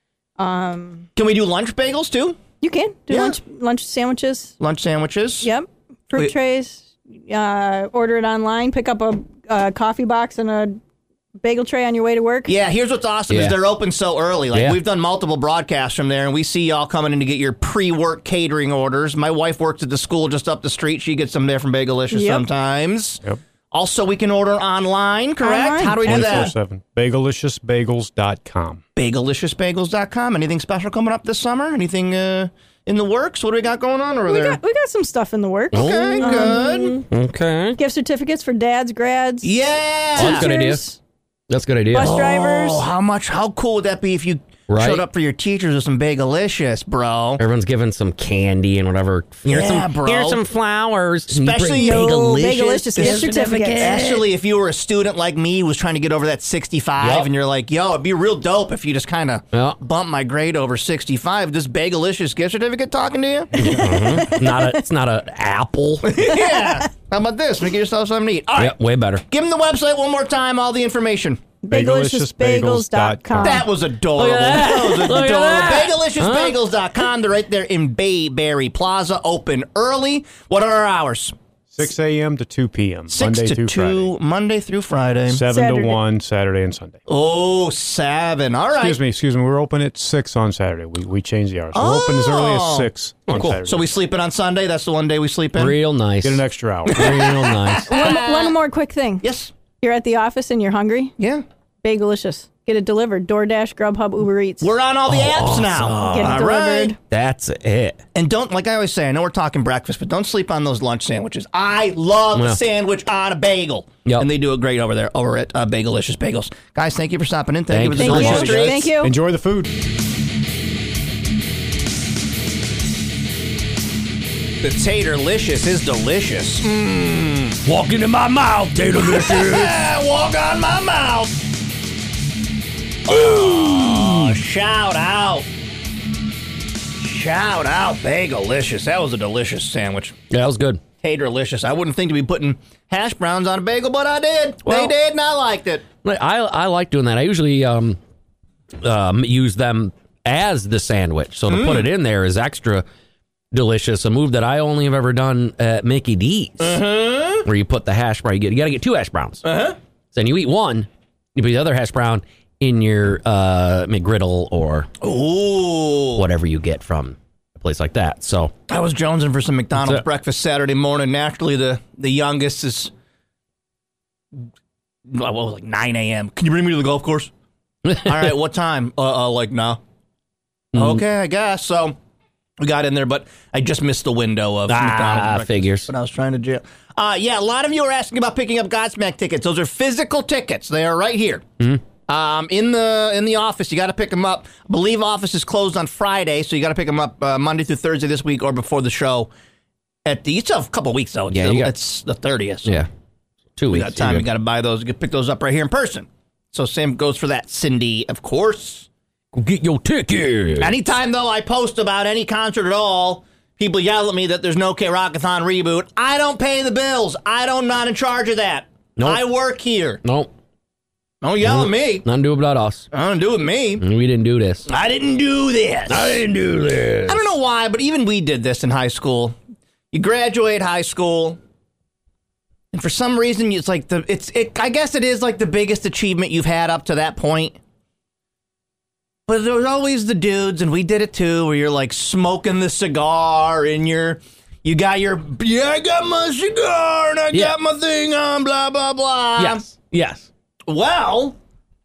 Um, Can we do lunch bagels too? you can do Yeah. lunch lunch sandwiches. Lunch sandwiches. Yep, fruit Wait. trays. Uh, order it online. Pick up a, a coffee box and a bagel tray on your way to work. Yeah, here's what's awesome Yeah. is they're open so early. Like Yeah. we've done multiple broadcasts from there, and we see y'all coming in to get your pre-work catering orders. My wife works at the school just up the street. She gets them there from Bagelicious Yep. sometimes. Yep. Also, we can order online, correct? Online. How do we do twenty-four that? seven. Bagelicious bagels dot com. Bagelicious bagels dot com. Anything special coming up this summer? Anything uh, in the works? What do we got going on over We there? got we got some stuff in the works. Okay, Um, good. Okay. Gift certificates for dads, grads. Yeah. Oh, that's a good idea. teachers. That's a good idea. Bus drivers. Oh, how much? How cool would that be if you Right. Showed up for your teachers with some Bagelicious, bro. Everyone's giving some candy and whatever. Here's Yeah, some, bro. Here's some flowers. Especially Bagelicious, Bagelicious gift certificates. Especially if you were a student like me who was trying to get over that sixty-five Yep. and you're like, yo, it'd be real dope if you just kind of Yep. bump my grade over sixty-five. This Bagelicious gift certificate talking to you? Mhm. Not a, it's not an apple. Yeah. How about this? Make yourself something to eat. All right. Yep, way better. Give them the website one more time, all the information. Bagelicious bagels dot com. That was adorable. Look at that. That was Look at adorable. that. Bagelicious bagels dot com. They're right there in Bayberry Plaza, open early. What are our hours? six a.m. to two p.m. six Monday to through two, Friday. Monday through Friday. seven Saturday. to one, Saturday and Sunday. Oh, seven. All right. Excuse me, excuse me. We're open at six on Saturday. We we changed the hours. We're open as early as Oh. six Oh, on cool. Saturday. So we sleep in on Sunday. That's the one day we sleep in. Real nice. Get an extra hour. Real nice. One, one more quick thing. Yes. You're at the office and you're hungry? Yeah. Bagelicious. Get it delivered. DoorDash, Grubhub, Uber Eats. We're on all the apps now. Get it All delivered. right. That's it. And don't, like I always say, I know we're talking breakfast, but don't sleep on those lunch sandwiches. I love Yeah. a sandwich on a bagel. Yep. And they do it great over there, over at uh, Bagelicious Bagels. Guys, thank you for stopping in. Thank, Thank you for the you Thank so you. much. delicious treats. Thank you. Enjoy the food. The Taterlicious is delicious. Mmm. Walk into my mouth, Taterlicious. Walk on my mouth. Oh, shout out. Shout out Bagelicious. That was a delicious sandwich. Yeah, that was good. Taterlicious. I wouldn't think to be putting hash browns on a bagel, but I did. Well- they did, and I liked it. Like, I I like doing that. I usually um, um, use them as the sandwich. So to put it in there is extra delicious. A move that I only have ever done at Mickey D's, where you put the hash brown. You get you got to get two hash browns. Uh-huh. So then you eat one, you put the other hash brown in your uh, McGriddle or Ooh. whatever you get from a place like that. So I was jonesing for some McDonald's That's it. breakfast Saturday morning. Naturally, the, the youngest is, what was it, like nine a.m. Can you bring me to the golf course? All right, what time? Uh, uh like, no. Okay, I guess. So we got in there, but I just missed the window of Ah, McDonald's breakfast. figures. But I was trying to jail. Uh, yeah, a lot of you are asking about picking up Godsmack tickets. Those are physical tickets. They are right here. Um, in the in the office, you got to pick them up. I believe office is closed on Friday, so you got to pick them up uh, Monday through Thursday this week or before the show. At the, you still have a couple weeks though. It's, Yeah, the, you got- it's the thirtieth. So yeah, two we weeks. got time. You're You got to buy those. You can pick those up right here in person. So same goes for that, Cindy, of course. good. Get your ticket. Anytime though I post about any concert at all, people yell at me that there's no K-Rockathon reboot. I don't pay the bills. I don't, I'm not in charge of that. Nope. I work here. Nope. Don't yell at me. Nothing to do about us. Don't do it with me. We didn't do this. I didn't do this. I didn't do this. I don't know why, but even we did this in high school. You graduate high school, and for some reason, it's like the it's. It, I guess it is like the biggest achievement you've had up to that point. But there was always the dudes, and we did it too, where you're like smoking the cigar, and you're you got your yeah, I got my cigar, and I Yeah. got my thing on, blah blah blah. Yes. Yes. Well,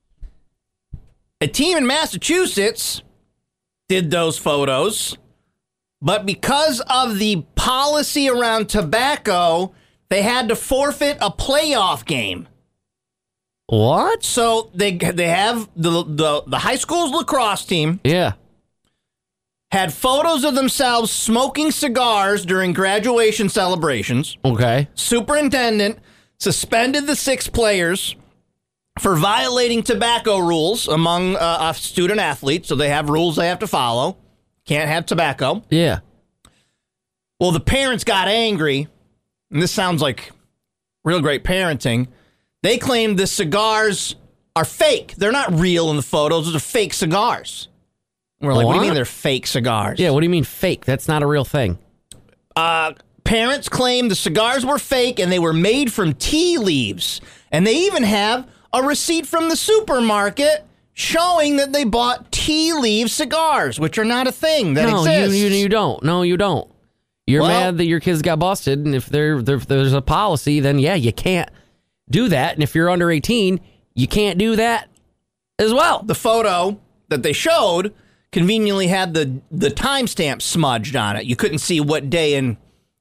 a team in Massachusetts did those photos, but because of the policy around tobacco, they had to forfeit a playoff game. What? So they they have the the, the high school's lacrosse team Yeah. had photos of themselves smoking cigars during graduation celebrations. Okay. Superintendent suspended the six players for violating tobacco rules among uh, student athletes. So they have rules they have to follow. Can't have tobacco. Yeah. Well, the parents got angry, and this sounds like real great parenting. They claimed the cigars are fake. They're not real in the photos. Those are fake cigars. And we're like, what do you What? mean they're fake cigars? Yeah. What do you mean fake? That's not a real thing. Uh, parents claim the cigars were fake and they were made from tea leaves. And they even have a receipt from the supermarket showing that they bought tea leaf cigars, which are not a thing that no, exists. you, you you don't. No, you don't. You're Well- mad that your kids got busted, and if there, there if there's a policy, then yeah, you can't do that. And if you're under eighteen, you can't do that as well. The photo that they showed conveniently had the, the timestamp smudged on it. You couldn't see what day and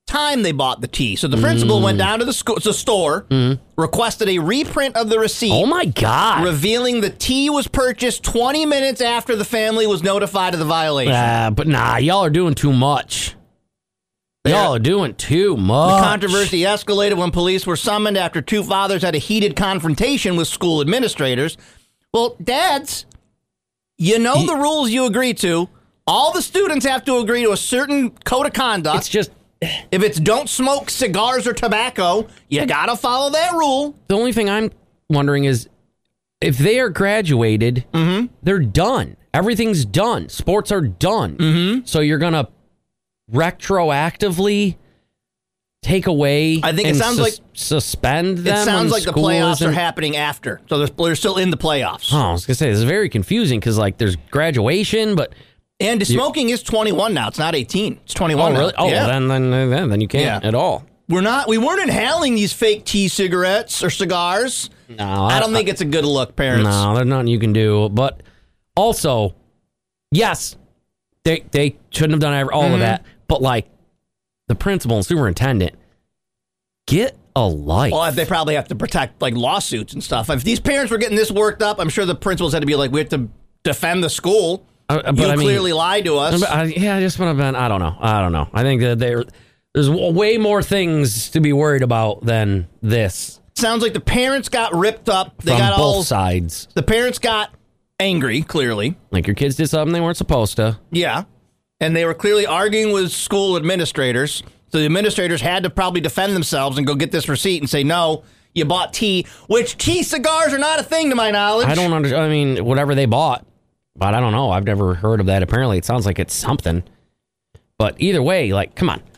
time they bought the tea. So the principal Mm. went down to the school, the store, requested a reprint of the receipt. Oh my God. Revealing the tea was purchased twenty minutes after the family was notified of the violation. Uh, but nah, y'all are doing too much. Y'all are doing too much. The controversy escalated when police were summoned after two fathers had a heated confrontation with school administrators. Well, dads, you know the rules you agree to. All the students have to agree to a certain code of conduct. It's just... If it's don't smoke cigars or tobacco, you gotta follow that rule. The only thing I'm wondering is if they are graduated, mm-hmm. they're done. Everything's done. Sports are done. Mm-hmm. So you're going to retroactively take away I think it and sounds sus- like suspend them. It sounds when like the school playoffs isn't- are happening after. So they're, they're still in the playoffs. Oh, I was going to say, this is very confusing because, like, there's graduation, but... And smoking is twenty-one now. It's not eighteen. It's twenty-one Oh, really? now. Oh, yeah. then, then, then, then you can't Yeah. at all. We're not, we weren't inhaling these fake tea cigarettes or cigars. No. I don't think it's a good look, parents. No, there's nothing you can do. But also, yes, they they shouldn't have done every- all Mhm. of that. But, like, the principal and superintendent, get a life. Well, they probably have to protect, like, lawsuits and stuff. If these parents were getting this worked up, I'm sure the principals had to be like, we have to defend the school. Uh, you I mean- clearly lied to us. I, yeah, I just would have been, I don't know. I don't know. I think that there, there's w- way more things to be worried about than this. Sounds like the parents got ripped up. They From got both all sides. The parents got angry, clearly. Like your kids did something they weren't supposed to. Yeah. And they were clearly arguing with school administrators. So the administrators had to probably defend themselves and go get this receipt and say, no, you bought tea, which tea cigars are not a thing to my knowledge. I don't understand. I mean, whatever they bought, but I don't know. I've never heard of that. Apparently, it sounds like it's something. But either way, like, come on.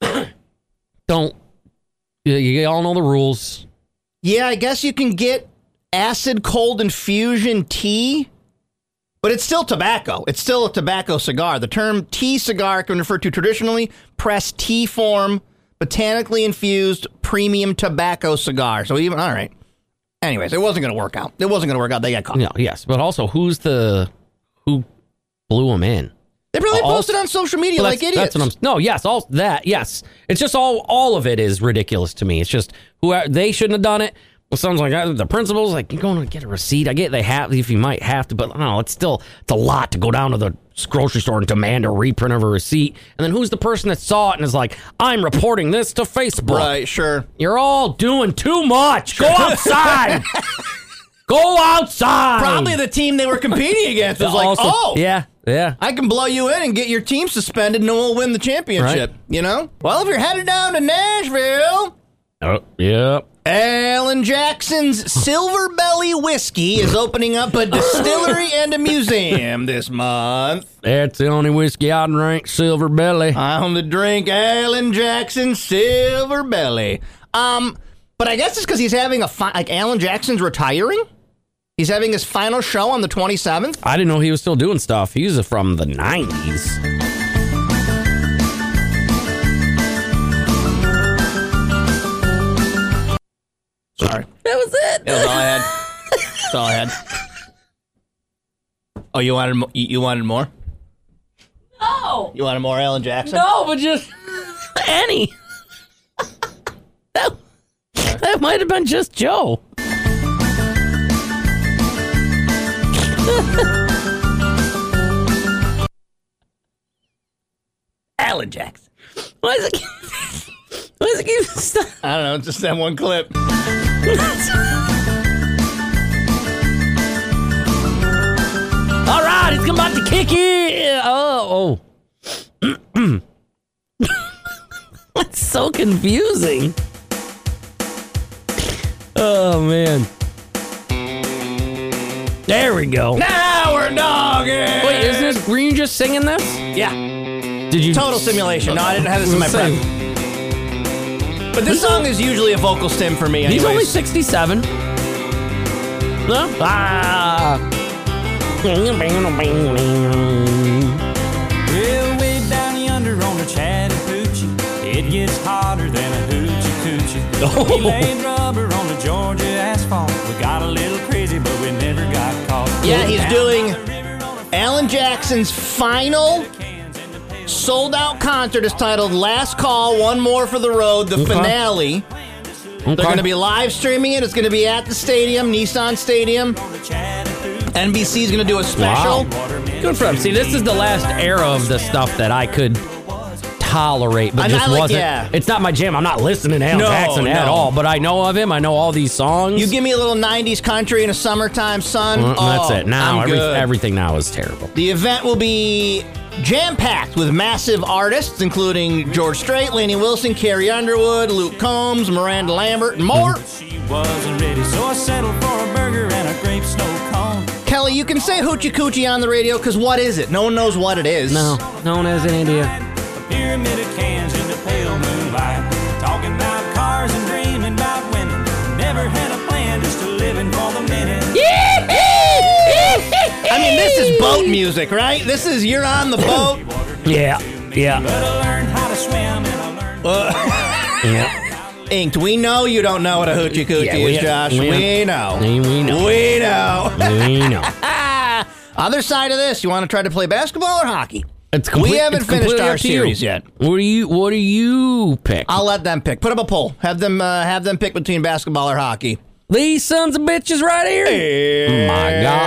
Don't. You, you all know the rules. Yeah, I guess you can get acid cold infusion tea, but it's still tobacco. It's still a tobacco cigar. The term tea cigar can refer to traditionally pressed tea form, botanically infused premium tobacco cigar. So even, all right. Anyways, it wasn't going to work out. It wasn't going to work out. They got caught. No, yes, but also, who's the who blew them in? They probably All- posted on social media Well, like that's, idiots. That's what I'm. No, yes, all that. Yes, it's just all. All of it is ridiculous to me. It's just who they shouldn't have done it. Well, sounds like uh, the principal's like, you're going to get a receipt. I get they have if you might have to, but no, it's still it's a lot to go down to the grocery store and demand a reprint of a receipt. And then who's the person that saw it and is like, I'm reporting this to Facebook. Right, sure. You're all doing too much. Go outside. Go outside. Probably the team they were competing against was like, Also- oh, yeah, yeah. I can blow you in and get your team suspended and then we'll win the championship. Right. You know? Well, if you're headed down to Nashville, Oh, yeah. Alan Jackson's Silver Belly Whiskey is opening up a distillery and a museum this month. That's the only whiskey I drink, Silver Belly. On the drink, Alan Jackson Silver Belly. Um, but I guess it's because he's having a fi- like Alan Jackson's retiring. He's having his final show on the twenty-seventh. I didn't know he was still doing stuff. He's from the nineties. Sorry. That was it. That was all I had. That's all I had. Oh, you wanted mo- you you wanted more? No. You wanted more Alan Jackson? No, but just Annie. that that might have been just Joe. Alan Jackson. Why is it? Why is it keep stop? I don't know. Just that one clip. All right, it's about to kick in. Oh, oh. It's so confusing. Oh man. There we go. Now we're dogging. Wait, isn't this? Were you just singing this? Yeah. Did you? Total simulation. No, I didn't have this in my prep. But this song is usually a vocal stim for me. He's anyways. only sixty-seven. No? Ah. Well, way down yonder on the Chattahoochee, it gets hotter than a hoochie coochie. Oh. We laid rubber on the Georgia asphalt. We got a little crazy, but we never got caught. Yeah, he's doing Alan Jackson's final sold out concert is titled Last Call, One More for the Road, the Okay. finale. Okay. They're going to be live streaming it. It's going to be at the stadium, Nissan Stadium. N B C is going to do a special. Wow. Good for them. See, this is the last era of the stuff that I could tolerate, but I'm just not like- wasn't. yeah. It's not my jam. I'm not listening to Alan No, Jackson at no. all, but I know of him. I know all these songs. You give me a little nineties country in a summertime sun. Mm, oh, that's it. Now I'm every, good. everything now is terrible. The event will be jam-packed with massive artists, including George Strait, Lainey Wilson, Carrie Underwood, Luke Combs, Miranda Lambert, and more. She wasn't ready, so I settled for a burger and a grape snow cone. Kelly, you can say Hoochie Coochie on the radio, because what is it? No one knows what it is. No, no one has any idea. A pyramid of cans in the pale moonlight. Talking about cars and dreaming about women. Never had a plan, just a living for the minute. I mean, this is boat music, right? This is you're on the boat. Yeah, yeah. But I learned how to swim and I learned Uh, Yeah. Inked, we know you don't know what a Hoochie Coochie Yeah, is, we- Josh. we- We, know. We know. We know. We know. Other side of this, you want to try to play basketball or hockey? It's complete, we haven't it's finished completely our up to you. series yet. What do you What do you pick? I'll let them pick. Put up a poll. Have them uh, have them pick between basketball or hockey. These sons of bitches right here. My God.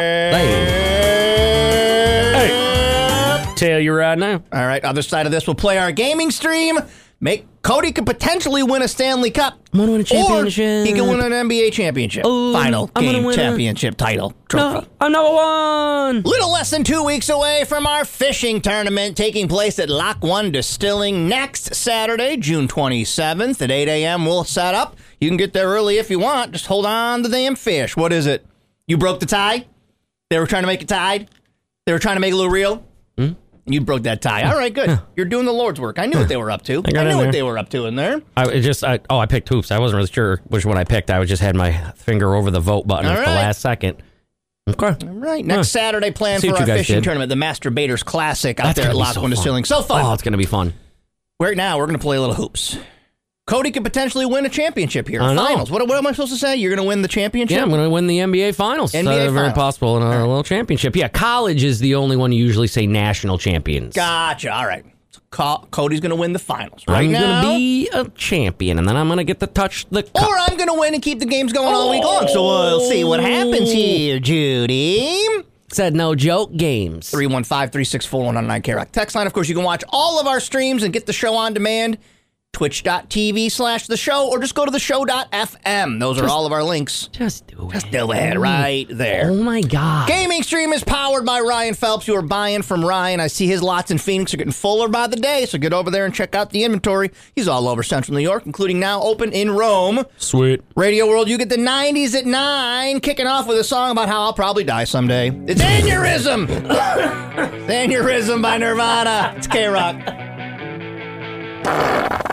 Hey. Tell you right now. All right, other side of this, we'll play our gaming stream. Make Cody could potentially win a Stanley Cup. Wanna win a championship. Or he can win an N B A championship. Oh, Final I'm gonna game win a- championship title trophy. No, I'm number one. Little less than two weeks away from our fishing tournament taking place at Lock One Distilling next Saturday, June twenty-seventh at eight a.m. We'll set up. You can get there early if you want. Just hold on to the damn fish. What is it? You broke the tie? They were trying to make it tied? They were trying to make it a little real? Hmm? You broke that tie. All right, good. You're doing the Lord's work. I knew what they were up to. I got I in knew what there. they were up to in there. I it just I, oh I picked hoops. I wasn't really sure which one I picked. I was just had my finger over the vote button All at the right. last second. Okay. All right. Next Huh. Saturday, plan See for what our you guys fishing did. tournament, the Masturbators Classic out That's there at gonna be Lock so One fun. Distilling. So fun. Oh, it's gonna be fun. Right now, we're going to play a little hoops. Cody could potentially win a championship here. I know. Finals. What, what am I supposed to say? You're going to win the championship? Yeah, I'm going to win the N B A Finals. N B A uh, Very Finals. possible in a little championship. Yeah, college is the only one you usually say national champions. Gotcha. All right. So Co- Cody's going to win the finals. Right I'm now. going to be a champion, and then I'm going to get to touch the cup. Or I'm going to win and keep the games going all week long. So we'll see what happens here, Judy. Said no joke games. three one five, three six four, one nine nine K R O C text line. Of course, you can watch all of our streams and get the show on demand. Twitch.tv slash the show, or just go to the show dot f m. Those are Just- all of our links. Just do it. Just do it right there. Oh, my God. Gaming Stream is powered by Ryan Phelps. You are buying from Ryan. I see his lots in Phoenix are getting fuller by the day, so get over there and check out the inventory. He's all over Central New York, including now open in Rome. Sweet. Radio World, you get the nineties at nine, kicking off with a song about how I'll probably die someday. It's Aneurysm! It's Aneurysm by Nirvana. It's K-Rock.